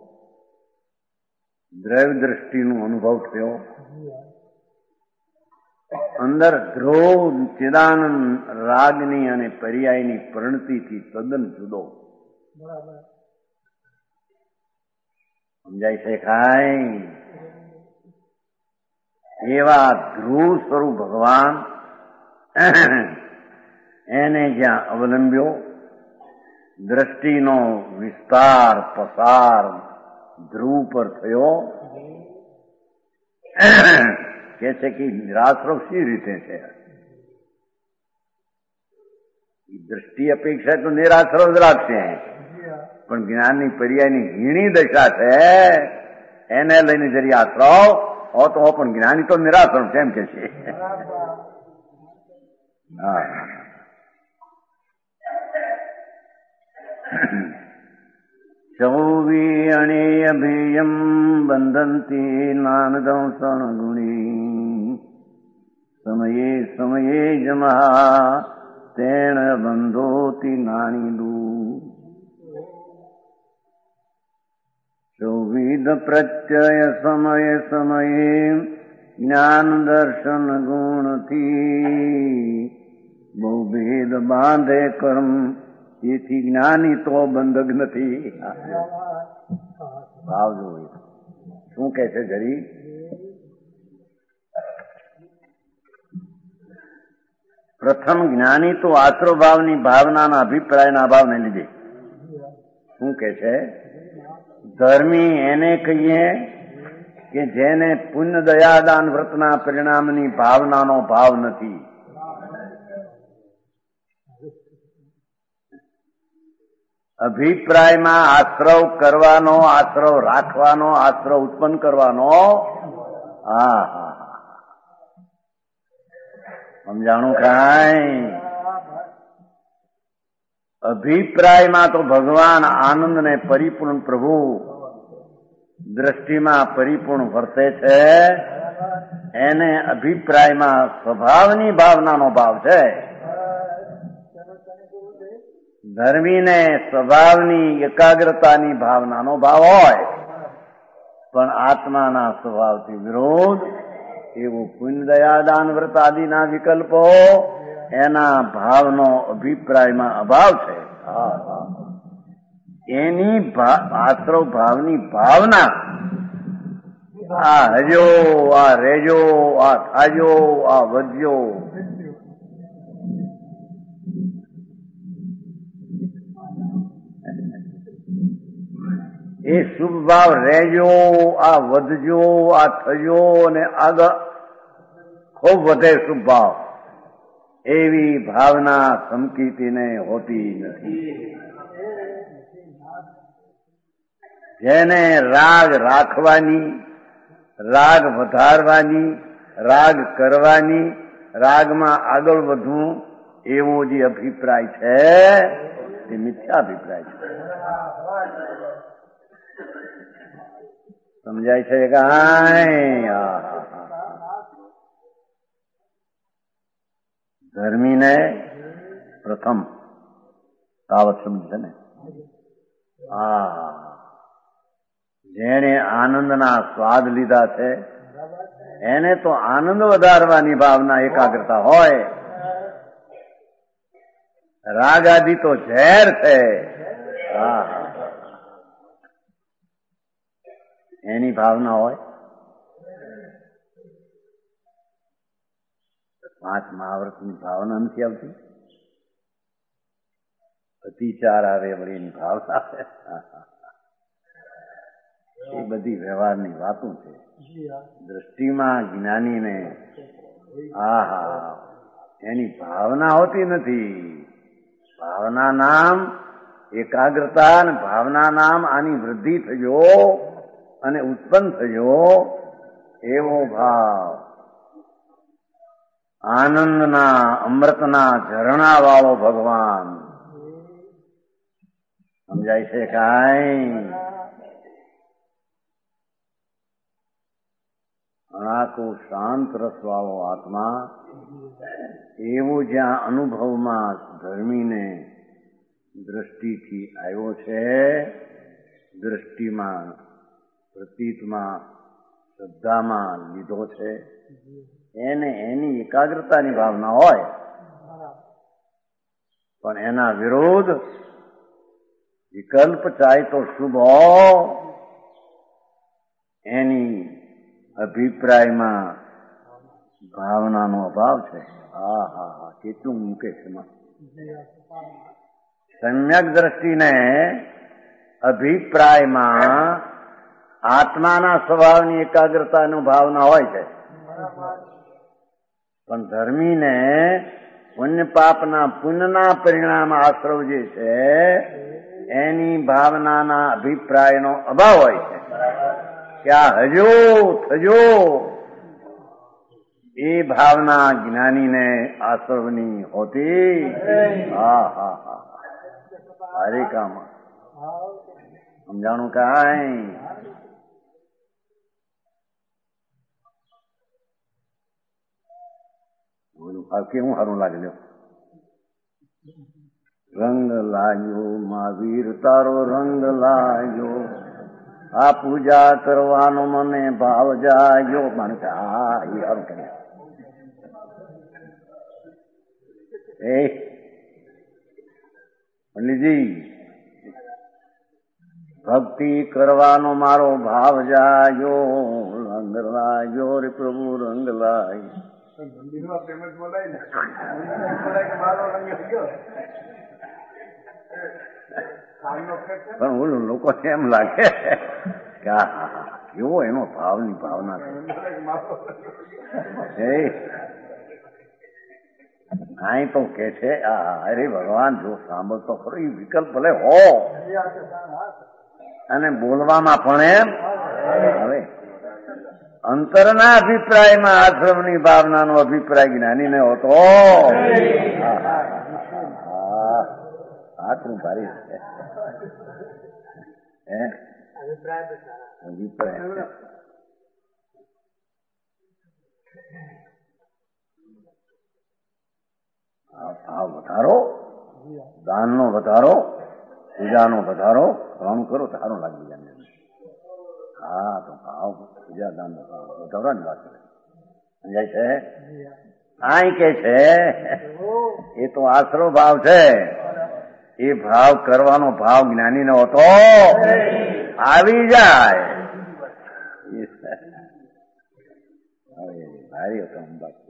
દ્રવ્ય દ્રષ્ટિનો અનુભવ થયો અંદર ધ્રુવ ચિદાનંદ રાગની અને પર્યાયની પરિણતિથી તદ્દન જુદો સમજાય છે કાંઈ એવા ધ્રુવ સ્વરૂપ ભગવાન એને જ્યાં અવલંબ્યો દ્રષ્ટિનો વિસ્તાર પસાર ધ્રુવ પર થયો કે છે કે નિરાશ્રવ સી રીતે છે દ્રષ્ટિ અપેક્ષા તો નિરાશ્રવ જ રાખશે પણ જ્ઞાનની પર્યાયની હીણી દશા છે એને લઈને જરી આશ્રવ હો તો પણ જ્ઞાની તો નિરાશ્રવ કેમ કે છે ચૌવી અણેય ભેયમ બંધંતી નાનદં સણગુણી સમયે સમયે જમા તેણ બંધોતી નાણીદુ ચૌવિધ પ્રત્યય સમયે સમયે જ્ઞાન દર્શન ગુણથી બહુ ભેદ બાંધે કર્મ તેથી જ્ઞાની તો બંધક નથી ભાવ જોયું શું કે છે જરી પ્રથમ જ્ઞાની તો આશ્રવ ભાવની ભાવનાના અભિપ્રાયના અભાવને લીધે શું કે છે ધર્મી એને કહીએ કે જેને પુણ્ય દયાદાન વ્રતના પરિણામની ભાવનાનો ભાવ નથી અભિપ્રાયમાં આશ્રવ કરવાનો આશ્રવ રાખવાનો આશ્રવ ઉત્પન્ન કરવાનો સમજાણું કાંઈ અભિપ્રાયમાં તો ભગવાન આનંદ ને પરિપૂર્ણ પ્રભુ દ્રષ્ટિમાં પરિપૂર્ણ વર્તે છે એને અભિપ્રાયમાં સ્વભાવની ભાવનાનો ભાવ છે ધર્મીને સ્વભાવની એકાગ્રતાની ભાવનાનો ભાવ હોય પણ આત્માના સ્વભાવથી વિરોધ એવું પુણ્ય દયાદાન વ્રત આદિના વિકલ્પો એના ભાવનો અભિપ્રાયમાં અભાવ છે એની આશ્રવ ભાવની ભાવના આ હજો આ રેજો આ થાજો આ વધ્યો એ શુભ ભાવ રહેજો આ વધજો આ થજો અને આગળ ખૂબ વધે શુભ ભાવ એવી ભાવના સંકિતીને હોતી નથી જેને રાગ રાખવાની રાગ વધારવાની રાગ કરવાની રાગમાં આગળ વધવું એવો જે અભિપ્રાય છે તે મિથ્યા અભિપ્રાય છે સમજાય છે કાંઈ ધર્મીને પ્રથમ તાવત સમજ છે ને આ જેણે આનંદના સ્વાદ લીધા છે એને તો આનંદ વધારવાની ભાવના એકાગ્રતા હોય. રાગ આદિ તો ઝેર છે. એની ભાવના હોય. 5 મહાવ્રતની ભાવના નથી આવતી. અતિચાર આવે વળી એની ભાવના આવે. એ બધી વ્યવહારની વાતો છે. દ્રષ્ટિમાં જ્ઞાનીને એની ભાવના હોતી નથી. ભાવના નામ એકાગ્રતા અને ભાવના નામ આની વૃદ્ધિ થયો અને ઉત્પન્ન થયો એવો ભાવ આનંદના અમૃતના ઝરણા વાળો ભગવાન સમજાય છે. કાંઈ આખો શાંત રસ વાળો આત્મા એવો જ્યાં અનુભવમાં ધર્મીને દ્રષ્ટિથી આવ્યો છે, દ્રષ્ટિમાં પ્રતીતમાં શ્રદ્ધામાં લીધો છે, એને એની એકાગ્રતાની ભાવના હોય. પણ એના વિરોધ વિકલ્પ ચાહે તો શુભ હો એની અભિપ્રાયમાં ભાવનાનો અભાવ છે. કેટલું મૂકે છે. સમ્યક દ્રષ્ટિને અભિપ્રાયમાં આત્માના સ્વભાવની એકાગ્રતાનો ભાવના હોય છે. પણ ધર્મીને પુણ્ય પાપના પુણ્યના પરિણામ આશ્રવ જે છે એની ભાવનાના અભિપ્રાયનો અભાવ હોય છે. ક્યાં હજો થજો એ ભાવના જ્ઞાનીને આશ્રવની હોતી. હરે કામ સમજાણું કાંઈ કેવું સારું લાગે. રંગ લાગ્યો મહાવીર તારો રંગ લાગ્યો, આ પૂજા કરવાનો મને ભાવ જાગ્યો. માણસ એ સારું કહે. પંડિતજી ભક્તિ કરવાનો મારો ભાવ જાગ્યો, રંગ લાગ્યો રે પ્રભુ રંગ લાગ્યો. મંદિરમાં ફેમસ બોલાય ને મારો રંગ ગયો. પણ ઓલું લોકો એમ લાગે કે કેવો એનો ભાવની ભાવના છે. અહીં તો કે છે અરે ભગવાન જો સાંભળતો ખરો એ વિકલ્પ ભલે હો અને બોલવામાં પણ એમ હવે અંતરના અભિપ્રાયમાં આશ્રમની ભાવનાનો અભિપ્રાય જ્ઞાનીને હોતો આટલું ભારી છે. અભિપ્રાય ભાવ વધારો, દાનનો વધારો, પૂજાનો વધારો ઘણું કરો તો સારું લાગે. તો ભાવ પૂજા દાન વધારવાની વાત કરે. સમજાય છે. આય કે છે એ તો આશરો ભાવ છે. એ ભાવ કરવાનો ભાવ જ્ઞાનીનો હતો આવી જાય. ભારી હતો.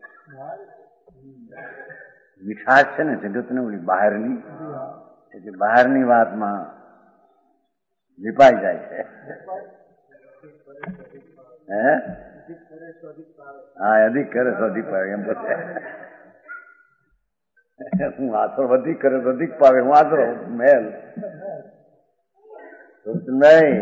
મીઠાશ છે ને જગતને ઓલી બહારની, એટલે બહારની વાતમાં લીપાઈ જાય છે. અધિક કરે તો અધિક પાવે એમ બસ. હું આશરો અધિક કરે તો અધિક પાવે. હું આશરો મેલ નહીં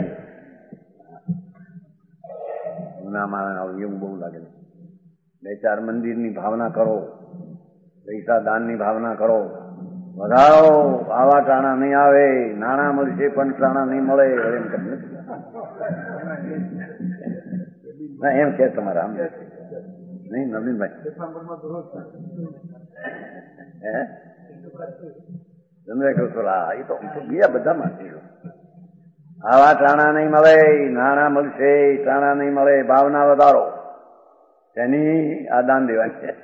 ગુનામાં એવું બહુ લાગે. 2-4 મંદિરની ભાવના કરો, પૈસા દાનની ભાવના કરો, વધારો. આવા ટાણા નહીં આવે, નાણાં મળશે પણ ટાણા નહીં મળે એમ તમને એમ કે તમારા આમ નહીં નવીનભાઈ ચંદ્રકૃષ્ણ એ તો બીજા બધામાં આવા ટાણા નહીં મળે, નાણાં મળશે, ટાણા નહીં મળે, ભાવના વધારો, તેની આ દાન દેવાની છે.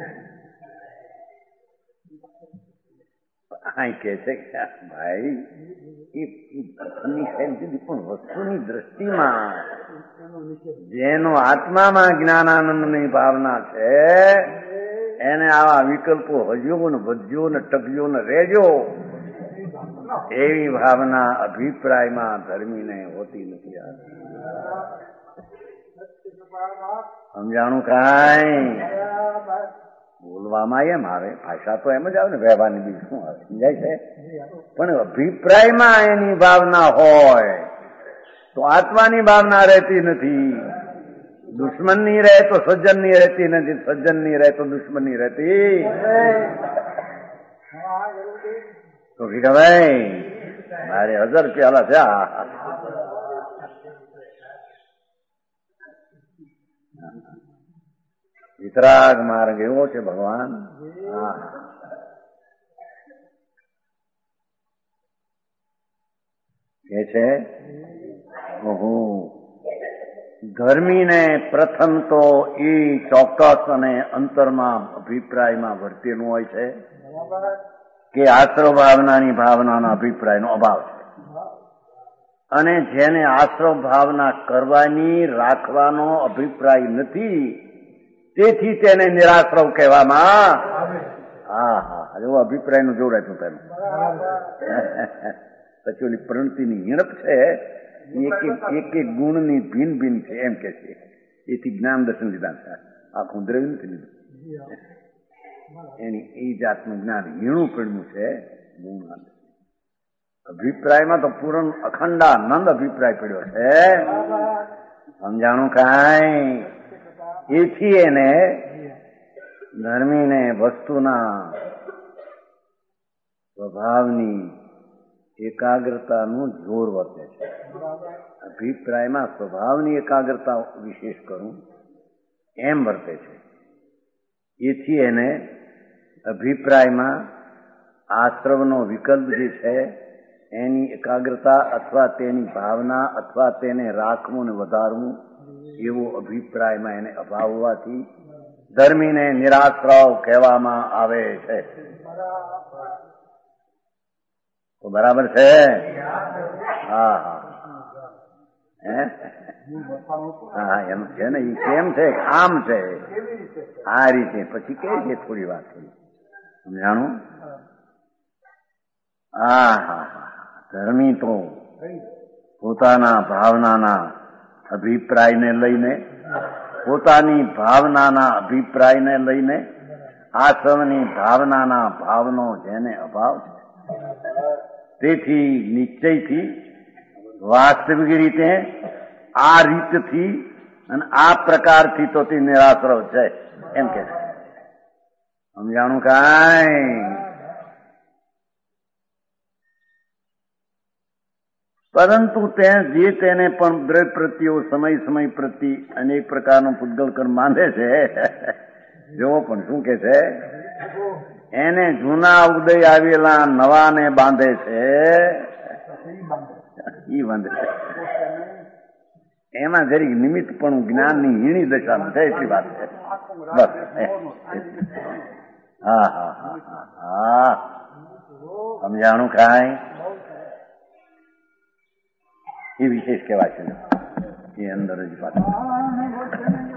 કે છે કે ભાઈ એ પણ વસ્તુની દ્રષ્ટિમાં જેનો આત્મામાં જ્ઞાનાનંદની ભાવના છે એને આવા વિકલ્પો હજ્યો ને વધ્યો ને ટકજો ને રહેજો એવી ભાવના અભિપ્રાયમાં ધર્મીને હોતી નથી. સમજાણું કાંઈ? બોલવામાં એમ આવે, ભાષા તો એમ જ આવે ને, વ્યવહારની બીજું શું આવે, સમજાય છે? પણ અભિપ્રાયમાં એની ભાવના હોય તો આત્માની ભાવના રહેતી નથી. દુશ્મનની રહે તો સજ્જનની રહેતી નથી, સજ્જનની રહે તો દુશ્મનની રહેતી. તો કીધું ભાઈ મારે 1000 રૂપિયા થયા. વિતરાગ માર્ગ એવો છે ભગવાન. કે છે ધર્મીને પ્રથમ તો એ ચોક્કસ અને અંતરમાં અભિપ્રાયમાં વર્તેલું હોય છે કે આશ્રવ ભાવનાની ભાવનાના અભિપ્રાયનો અભાવ છે, અને જેને આશ્રવ ભાવના કરવાની રાખવાનો અભિપ્રાય નથી તેથી તેને નિરાશ્રવ કહેવામાં. હા હા, એવો અભિપ્રાયનું જોડ આપ્યું પેલું. પછી ઓલી પ્રણતિની હિણપ છે, એક એક ગુણની ભિન્ન ભિન્ન છે એમ કે છે. એથી જ્ઞાન દર્શન લીધા છે, આખું દ્રવ્ય નથી લીધું. એની એ જાતનું જ્ઞાન હીણું પડ્યું છે. ગુણ અભિપ્રાયમાં તો પૂર્ણ અખંડાનંદ અભિપ્રાય પડ્યો છે. સમજાણું કાંઈ? એથી એને ધર્મીને વસ્તુના સ્વભાવની એકાગ્રતાનું જોર વર્તે છે. અભિપ્રાયમાં સ્વભાવની એકાગ્રતા વિશેષ કરું એમ વર્તે છે. એથી એને અભિપ્રાયમાં આશ્રવનો વિકલ્પ જે છે એની એકાગ્રતા અથવા તેની ભાવના અથવા તેને રાખવું ને વધારવું એવો અભિપ્રાયમાં એને અભાવ હોવાથી ધર્મીને નિરાશ્રવ કહેવામાં આવે છે. તો બરાબર છે? હા હા હા, એમ છે ને. એ કેમ છે? આમ છે આ રીતે. પછી કઈ છે થોડી વાત થઈ, સમજાણું? હા હા હા, ધર્મી તો પોતાના ભાવનાના અભિપ્રાયને લઈને, પોતાની ભાવનાના અભિપ્રાયને લઈને આશ્રમની ભાવનાના ભાવનો જેને અભાવ છે તેથી નિશ્ચયથી વાસ્તવિક રીતે આ રીતથી અને આ પ્રકારથી તો તે નિરાશ્રવ છે એમ કે છે. સમજાણું કાંઈ? પરંતુ જે તેને પણ દ્રવ્ય પ્રત્યેઓ સમય પ્રત્યે અનેક પ્રકારનો પૂતગલ કર્મ બાંધે છે, જેવો પણ શું કે છે, એને જૂના ઉદય આવેલા નવાને બાંધે છે. ઈ બાંધે છે. એમાં જરીક નિમિત્ત પણ જ્ઞાનની હીણી દશામાં છે એટલી વાત છે. બસ. હા હા હા હા, સમજાણું કાંઈ? એ વિશેષ કહેવાય છે. એ અંદર જ પાછું